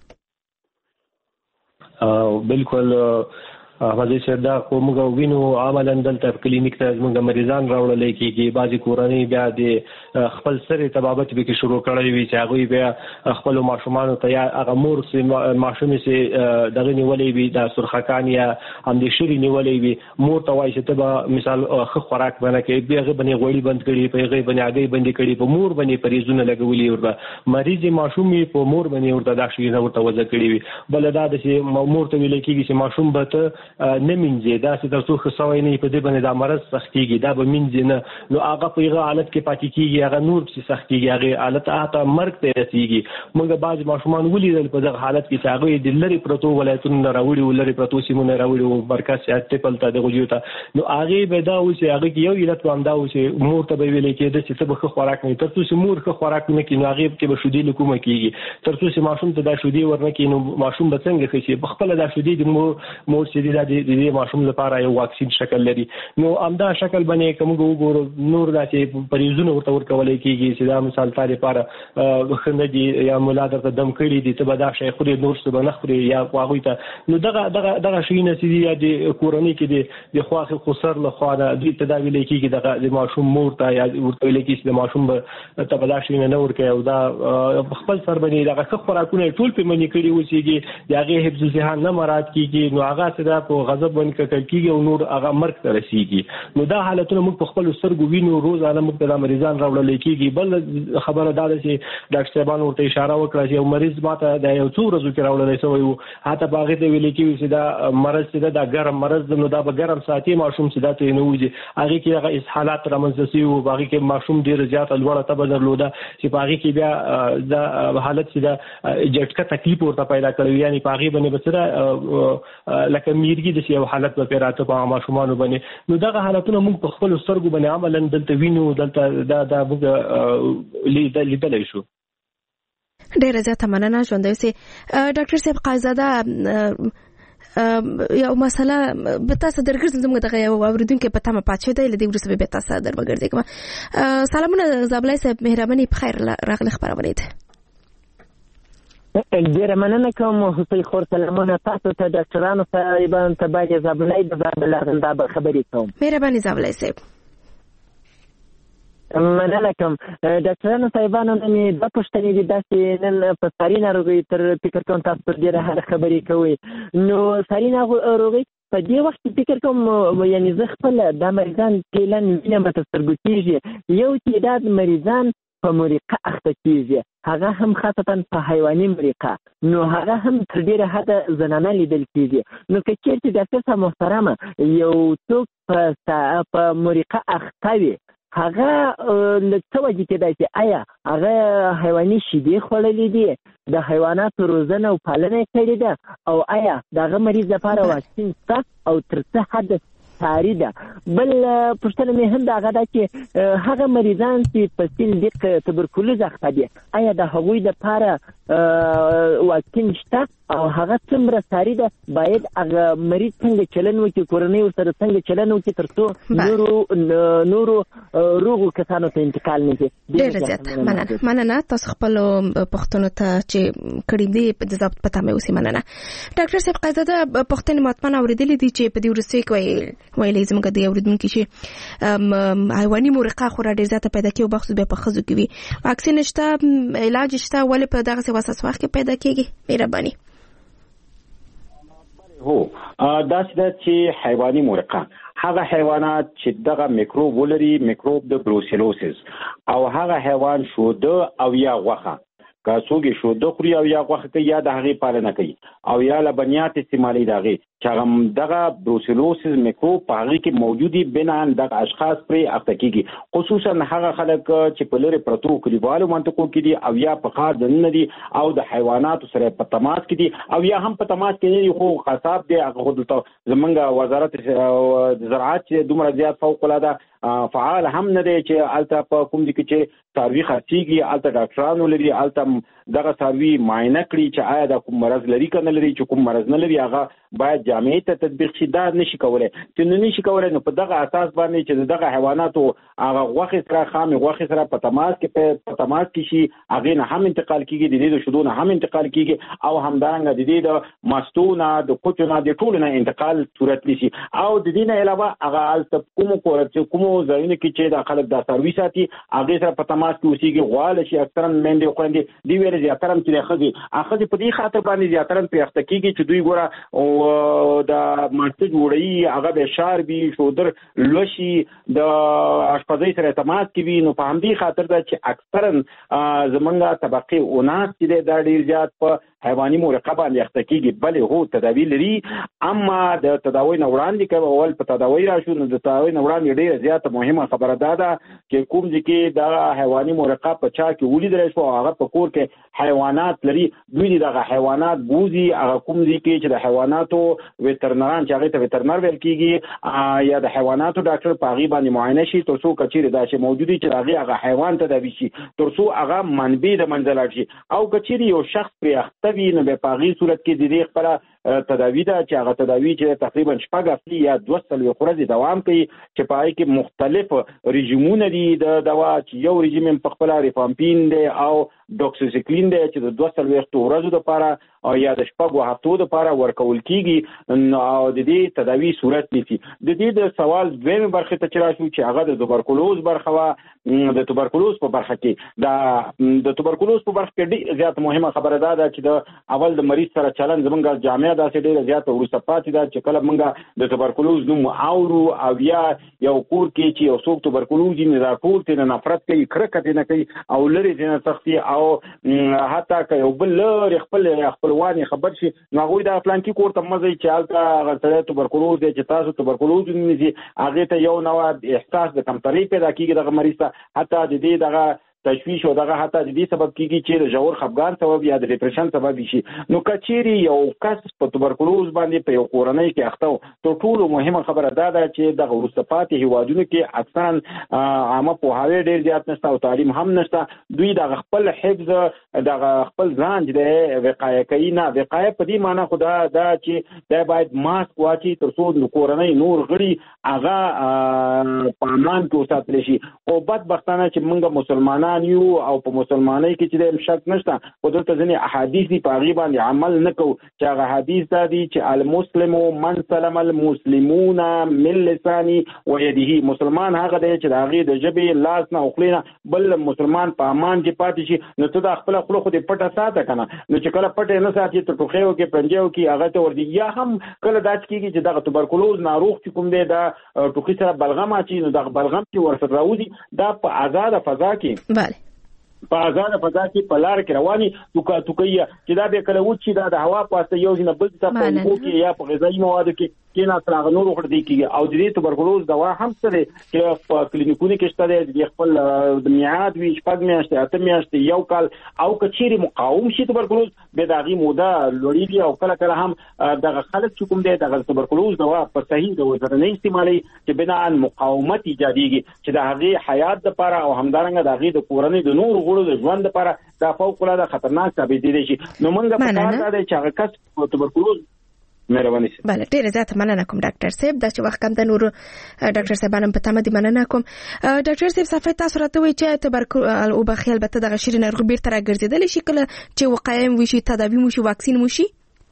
بالکل حاضر شه دا کومه وینو عملاً دلته کلینیک ته موږ مریضان راوړل کېږي. بعضی کورنۍ بیا د خپل سره تبابت به کې شروع کړی وي چې هغه بیا خپل ماشومان ته یا هغه مور سي ماشوم سي دغه نیولې وي د سرخکان یا هم د شری نیولې وي مور ته وایي چې ته مثال خو خوراک باندې کې بیا غوړي غوړي بند کړي، په غي باندې هغه بند کړي، په مور باندې پریزونه لګولي ورته مریض ماشوم په مور باندې ورته دا شي نه ورته وځ کړي وي. بل دا د مور ته ویل کېږي چې ماشوم به نه منځي دا چې تاسو خصوصي نه په دې باندې د مرض سختيږي دا به منځي نه نو هغه په هغه حالت کې پاتې کیږي، هغه نور څه سختيږي، هغه حالت ته مرګ ته رسیږي. موږ بعض ماشومان ولیدل په دغه حالت کې چې هغه د لری پروتو ولایتونو راوړي او لری پروتو سیمونه راوړي او مرکز صحت ټیپل ته د غوجوته نو هغه به دا و چې هغه یو علت واندا و چې مور ته به ویل کېده چې ته به خوراک نه تر څو مور خو خوراک نه کینو هغه کې به شودي لکومه کیږي تر څو ماشوم ته دا شودي ورنه کینو ماشوم به څنګه خشي بخپل دا شودي د مور چې د ماشوم لپاره یو واکسین شکل لري. نو امدا شکل باندې کوم وګورو نور دا چې پریزونه ورته ورکول کېږي چې دا مثال تاره لپاره خندجی یا مولا درته دم کړی دي ته به دا شي خوري نور څه بنه خوري یا واغوي ته نو دغه شي نه سي د کورنۍ کې د خواخ خسر له خوا د تداوی لیکيږي د ماشوم مور ته یا ورته لیکي د ماشوم ته به دا شي نه ور کوي او دا خپل سر باندې دغه خوراکونه ټول په منی کړی وسیږي دغه حفظ ذهن نه مراد کیږي نو هغه څه په غضب باندې ککړ کیږي او نور هغه مرګ ته رسیږي. نو دا حالتونه موږ په خپل سترګو وینو، روزانه موږ د مریضان راوړل کیږي. بل خبره دا ده چې ډاکټر صاحبان ورته اشاره وکړه چې یو مریض ماته د یو څو ورځو کې راوړل شوی وو، حتی باغې ته ویل کیږي چې دا مرض چې دا ګرم مرض نو دا به ګرم ساتي ماشوم چې دا ته نه وځي. هغه کې هغه اسهالات رامنځته شي او باغې کې ماشوم ډیر زیات لوړه تبه درلوده چې باغې کې بیا دا حالت چې دا جټکه تکلیف ورته پیدا کړی، یعنی باغې باندې بسره لکه میرګي د یو حالت په پیراته په ماشومان باندې. نو دا حالتونه موږ په خپل سترګو باندې عملاً دلته وینو، دلته دا موږ لیدل شو. ډیره زیاته مننه. ژوندۍ سي ډاکټر صاحب قایزاده یو مسله به تاسو درګرځم زموږ دغه یو اوریدونکو په تمه پاتې دی لدی ورسره به تاسو در وګرځم. سلامونه زابلای صاحب، مهرباني بخیر راغلی خبرونه ده. ډیره مننه کوم حسین خور. سلامونه تاسو ته ډاکټرانو صاحبان ته باید زابلای د زابلای د خبرې کوم. مهرباني زابلای صاحب. مننه کوم ډاکټرانو صاحبانو. نن د پښتنې د داسې نن په ساري ناروغي تر فکر کوم تاسو پر ډیره خبرې کوي. نو ساري ناروغي په دې وخت فکر کوم یعنی زه خپل د مریضان پلان وینم تر سترګو کېږي. یو تعداد مریضان په مریقه اخته کېږي، هغه هم خاصتا په حیواني مریقه، نو هغه هم تر ډیره حده زنانه لیدل کېږي. نو که چېرته ډاکټر صاحب محترمه یو څوک په مریقه اخته وي، هغه له څه وجې کېدای شي؟ آیا هغه حیواني شیدې خوړلې دي، د حیواناتو روزنه او پالنه کړې ده، او آیا د هغه مریض لپاره واکسین شته او تر څه حد ساري ده؟ بل پوښتنه مې هم دغه ده چې هغه مریضان چې په سیل د تبرکلوز اخته دي، آیا د هغوی لپاره واکسین شته او هغه څومره ساري ده؟ باید هغه مریض څنګه چلن وکړي، کورنۍ ورسره څنګه چلن وکړي تر څو نورو روغو کسانو ته انتقال نه شي؟ ډېره زیاته مننه. تاسو خپل پوښتنو ته چې کړي دي په ضبط پته مې اوسې مننه. ډاکټر صاحب قایزاده پوښتنې مطمئن اورېدلې دي چې په دې وروستیو کې ویلې زموږ د اوریدونکو چې حیواني مورقه خورا ډېر زیاته پیدا کیږي او بخصوص به په ښځو کې وي. واکسین شته، علاج شته، ولې په دغسې وساس وخت کې پیدا کیږي؟ مهرباني. هو داسې ده چې حیواني مورقه هغه حیوانات چې دغه میکروب ولري، میکروب د بروسیلوسیس، او هغه حیوان شوده او یا غوښه، که څوک شوده خوري او یا غوښه کوي یا د هغې پالنه کوي او یا لبنیات استعمالي د هغې، چې دغه بروسیلوسیس میکروب په هغې کې موجودي، بنان دغه اشخاص پرې اخته کېږي. خصوصا هغه خلک چې په لرې پرتو کلیوالو منطقو کې دي او یا په ښار دننه دي او د حیواناتو سره په تماس کې دي او یا هم په تماس کې نه دي، خو قصاب دی هغه خو دلته زمونږ وزارت زراعت چې دومره زیات فوق العاده فعال هم نه دی چې هلته په کوم ځای کې چې څاروي خرڅېږي هلته ډاکټران ولري، هلته دغه څاروي معاینه کړي چې آیا دا کوم مرض لري که نه لري. چې کوم مرض نه لري هغه باید جامعې ته تطبیق شي. دا نشي کولی چې نشي کولی، نو په دغه اساس باندې چې دغه حیواناتو هغه غوښې سره خامې غوښې سره په تماس کې شي، هغې نه هم انتقال کېږي، د دې د شیدو نه هم انتقال کېږي او همدارنګه د دې د مستو نه د کوچو نه د ټولو نه انتقال صورت نیسي. او د دې نه علاوه هغه هلته کومو ځایونو کې چې دا خلک دا څاروي ساتي هغې سره په تماس کې اوسېږي، غواله شي اکثرا میندې او خویندې دوی ویلې زیاتره چې د ښځې په دې خاطر باندې زیاتره پرې اخته کېږي چې دوی ګوره د ماسته جوړوي، هغه به شار وي، شودر لوشي، د اشپزۍ سره تماس کې وي. نو په همدې خاطر ده چې اکثرا زمونږ طبقې اوناس چې دی دا ډېر زیات په حیواني مورقه باندې اخته کېږي. بلې هو تداوی لري، اما د تداوی نه وړاندې که اول په تداوی راشو نو د تداوی نه وړاندې ډېره زیاته مهمه خبره دا ده چې کوم ځای کې دا حیواني مورقه په چا کې ولیدلی شو او هغه په کور کې حیوانات لري، دوی دغه حیوانات بوزي هغه کوم ځای کې چې د حیواناتو ویترنران چې هغې ته ویترنر ویل کېږي یا د حیواناتو ډاکټر په هغې باندې معاینه شي تر څو که چېرې دا چې موجود وي چې د هغې هغه حیوان تداوي شي تر څو هغه منبع د منځه لاړ شي. او که چېرې یو شخص پرې اخته وي نو بیا په هغې صورت کې د دې خپله تداوی ده چې هغه تداوی چې تقریبا 6 هفتې یا 2 ورځې دوام کوي، چې په هغې کې مختلف رژیمونه دي د دوا، چې یو رژیم په خپله ریفامپین دی او ډوکسیسیکلین دی چې د 2 ورځو دپاره او یا د 6 هفتو دپاره ورکول کېږي او د دې تداوی صورت نیسي. د دې د سوال دویمې برخې ته چې راشو چې هغه د توبرکلوز برخه وه. د توبرکلوز په برخه کې د توبرکلوز په برخه کې ډېر زیات مهمه خبره دا ده چې د اول د مریض سره چلند زمونږ جامع دنیا داسې ډېره زیاته وروسته پاتې ده چې کله موږ د تبرکلوز نوم اورو او یا یو کور کې چې یو څوک تبرکلوز یې نه ټول ته نفرت کوي کرکه نه کوي او لري نه سختي او حتی که یو بل لري خپلوان خبر شي نو هغه د افلانکی کور ته مزه چې حالت غلطه تبرکلوز دي چې تاسو تبرکلوز نیسي هغه ته یو نوع احساس د کمترۍ پیدا کیږي دغه مریض ته حتی د دې دغه تشویش او دغه حتی د دې سبب کیږي چې د ژور خفګان سبب یا د ډیپریشن سبب شي. نو کچيري یو کس په تبرکلوز باندې په یو کورنۍ کې اخته ته ټول مهمه خبره ده چې د ورستپات هیوادونو کې اکثرا عامه پوهاوی ډیر زیات نشته او تعلیم هم نشته. دوی د خپل حفظ د خپل ځان د وقایه کوي نه وقایه په دې معنی خدا دا چې دا باید ماسک واچي تر څو د کورنۍ نور غړي هغه پامان کې وساتل شي. او بدبختانه چې موږ مسلمانان یو او په مسلمانۍ کې چې د شک نشته او دلته ځینې احادیث دی په غیبه باندې عمل نکو چې هغه حدیث دا دی چې المسلم من سلم المسلمون من لسانه ويده. مسلمان هغه دی چې د هغه د جبې لاس نه او خلینا بل مسلمان په امان کې پاتې شي. نو ته د خپل خلکو خو دې پټه ساته کنه نو چې کله پټه نه ساتي ته ټوخیو کې پنجو کې هغه ته ور دي یا هم کله داس کېږي چې دغه تبرکلوز ناروغ چې کوم دی دا ټوخي سره بلغم اچي نو دغه بلغم چې ورسره راوځي دا په آزاد فضا کې په آزاد فضا کې په لار کې رواني توکیه چې دا به کله وچی دا د هوا پاسته یو ځنه بل څه په اوبو کې یا په غذایي موادو کې کینا تر نور وخت دی کیږي او د دې تبرکلوز دوا هم سره چې په کلینیکونو کې شته د خپل د میعاد وی شپږ میاشتې اته میاشتې یو کال او کچيري مقاوم شي تبرکلوز به داغي موده لوړیږي او کله کله هم دغه خلک چې کوم دی دغه تبرکلوز دوا په صحیح ډول سره نه استعمالي چې بنا ان مقاومت ایجاديږي چې د هغه حیات لپاره او همدارنګه د هغه د کورنۍ د نور غړو د ژوند لپاره دا فوق العاده خطرناک ثابت دي شي. نو موږ په کار دا چې هغه کس تبرکلوز مهرباني سي. بله ډیره زیاته مننه کوم ډاکټر صاحب دا چې وخت کم د نور ډاکټر صاحبانو په تمه دي مننه کوم. ډاکټر صاحب صفه تاسو راته وی چې تبرکل او بخیل البته د غشری ناروغ بیرته راګرځیدل شي کله چې وقایع وشي تداوی وشي واکسین وشي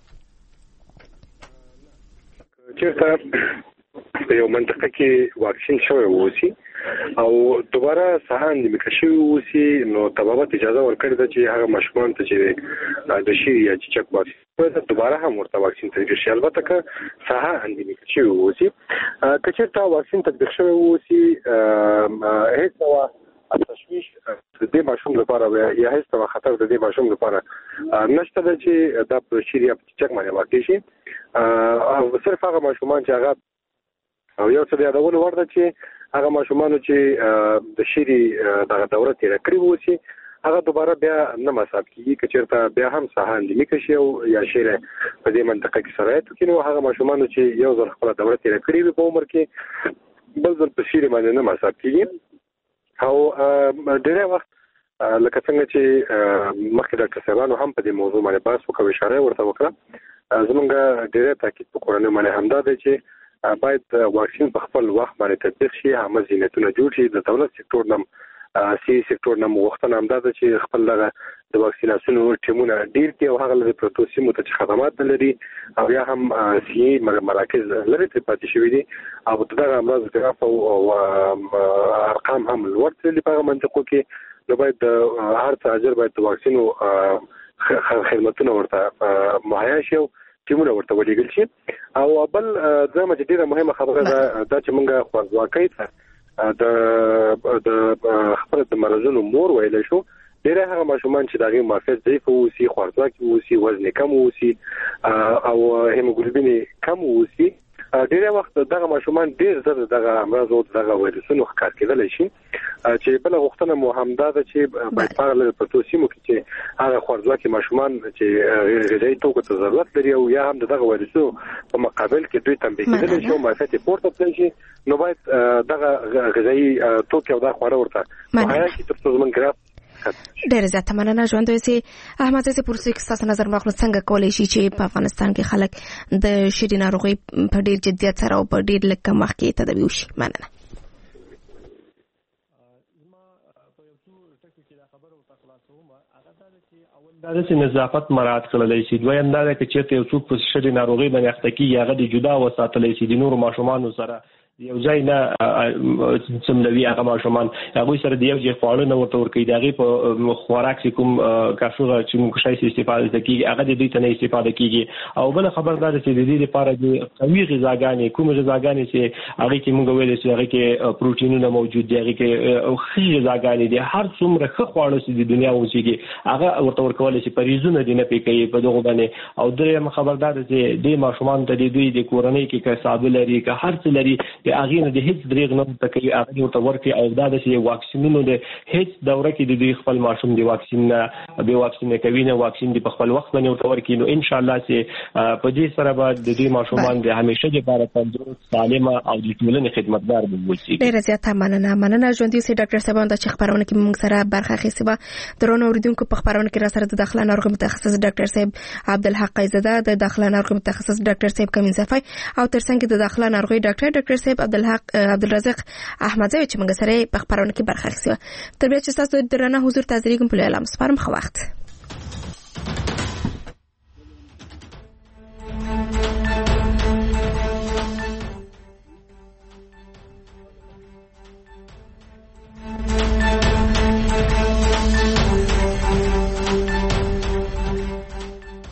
چیرته په یو منطقه کې واکسین شوی وسی او دوباره سهان د میکشي وسی نو طبابت اجازه ورکړه چې هغه مشمون ته چې د شي یا چې چک واکسین دوباره هم ورته واکسین تطبیق شي. البته که سهان د میکشي وسی کچېرته واکسین تطبیق شوی وسی هیڅ نوع تشویش د دې ماشوم لپاره یا هیڅ نوع خطر د دې ماشوم لپاره نشته چې د شي یا چک باندې واقع شي او صرف هغه ماشومان چې هغه او یو څه د یادولو وړ ده چې هغه ماشومان چې د شری دغه دوره تیر کړی وسی هغه دوباره بیا نه مصاب کیږي کچېرته بیا هم سهان د میکشي او یا شری په دې منطقه کې شرایط کې نو هغه ماشومان چې یو ځل خپل دوره تیر کړی په عمر کې بل ځل په شری باندې نه مصاب کیږي او ډېر وخت لکه څنګه چې مخکې ډاکټر صاحبانو هم په دې موضوع باندې بحث وکړ اشاره ورته وکړه زمونږ ډېر تاکید په کورنۍ باندې همدا دی چې باید واکسین په خپل وخت باندې تطبیق شي هم زینتونه جوړ شي د دولت سکتور نم سی سکتور نم وختونه هم دا چې خپل دغه د واکسیناسیون ټیمونه ډیر کې او هغه د پروتوسي متچ خدمات لري او یا هم سی مراکز لري ته پاتې شوی دي او دغه امراض اعتراف او ارقام هم لوړ دي په منطقو کې نو باید هر تاجر باید واکسینو خدماتونه ورته مهیا شي ټیمونه ورته ولېږل شي. او بل زموږ چې ډیره مهمه خبره ده چې موږ خوځواکۍ ته د خپل د مرزونو مور ویل شو ډیره هغه ماشومان چې دغه معافیت ضعیف وسی خوځواکي وسی وزن کم وسی او هیموګلوبین کم وسی ډیره وخت دغه ماشومان ډیر زر دغه امراض او دغه وایرسونو ښکار کېدل شي چې بل غوښتنه مو همدا ده چې باید په لږ پروتوسیمو کې چې هغه خوځواکي ماشومان چې غذایی توکو ته ضرورت لري او یا هم دغه وایرسو په مقابل کې دوی تنبیه کېدل شي او معافیت پورته تللی شي نو باید دغه غذایی توکو او د خوړو ورته مهیا شي تر څو زمونږ ګراف ډېر زیاته مننه ژوند وسی احمد زه پرسې کې تاسو نظر واخلو څنګه کولای شي چې په افغانستان کې خلک د شری ناروغي په ډېر جديت سره او په ډېر لږ کم وخت کې تداوی وشي. مننه. دا چې نظافت مراعات کړل شي دویم دا چې چیرته یو څوک په شری ناروغي باندې اخته کیږي هغه د جدا وساتل شي د نور ماشومان سره یو ځای نه سملوي هغه ماشومان هغه سره د یو ځای خواړه نه ورته ورکړي دغه په خوراک کوم کافوغه چې موږ شای استفاده کوي هغه د دې ته نه استفاده کیږي او بل خبردار چې د دې لپاره د قوي غذاګانې کوم غذاګانې چې هغه کې موږ ویل چې هغه کې پروتینونه موجود دي هغه کې او خې غذاګانې دي هر څومره ښه خواړه چې د دنیا اوسېږي هغه ورته ورکول شي پریزونه دي نه پکې په دغه باندې او درې خبردار چې د ماشومان ته د دوی د کورنۍ کې کسب لري که هر څه لري هغه نه د هیڅ دریغ نه تکي هغه ورته ورکي او دا د واکسینونو د هیڅ دوره کې د دوی خپل ماشوم دی واکسین به واکسین کوي نه واکسین دی په خپل وخت باندې ورته ورکي نو ان شاء الله چې په دې سره به د دې ماشومان د همیشه لپاره تندرست سالم او د ټولنې خدمتګار وي. ډیر زیاته مننه ژوندۍ سي ډاکټر صاحب د خبرونه کې موږ سره برخه اخیسته و درونو اوریدونکو په خبرونه کې را سره د داخله ناروغ متخصص ډاکټر صاحب عبدالحق زاده د داخله ناروغ متخصص ډاکټر صاحب کمین صفای او ترڅنګ د داخله ناروغي ډاکټر صاحب عبدالحق عبدالرزاق احمدزی چې موږ سره په خبرونه کې برخه اخیسته. تر بیا چې تاسو درنه حضور تاسو لري کوم په اعلان سپارم خو وخت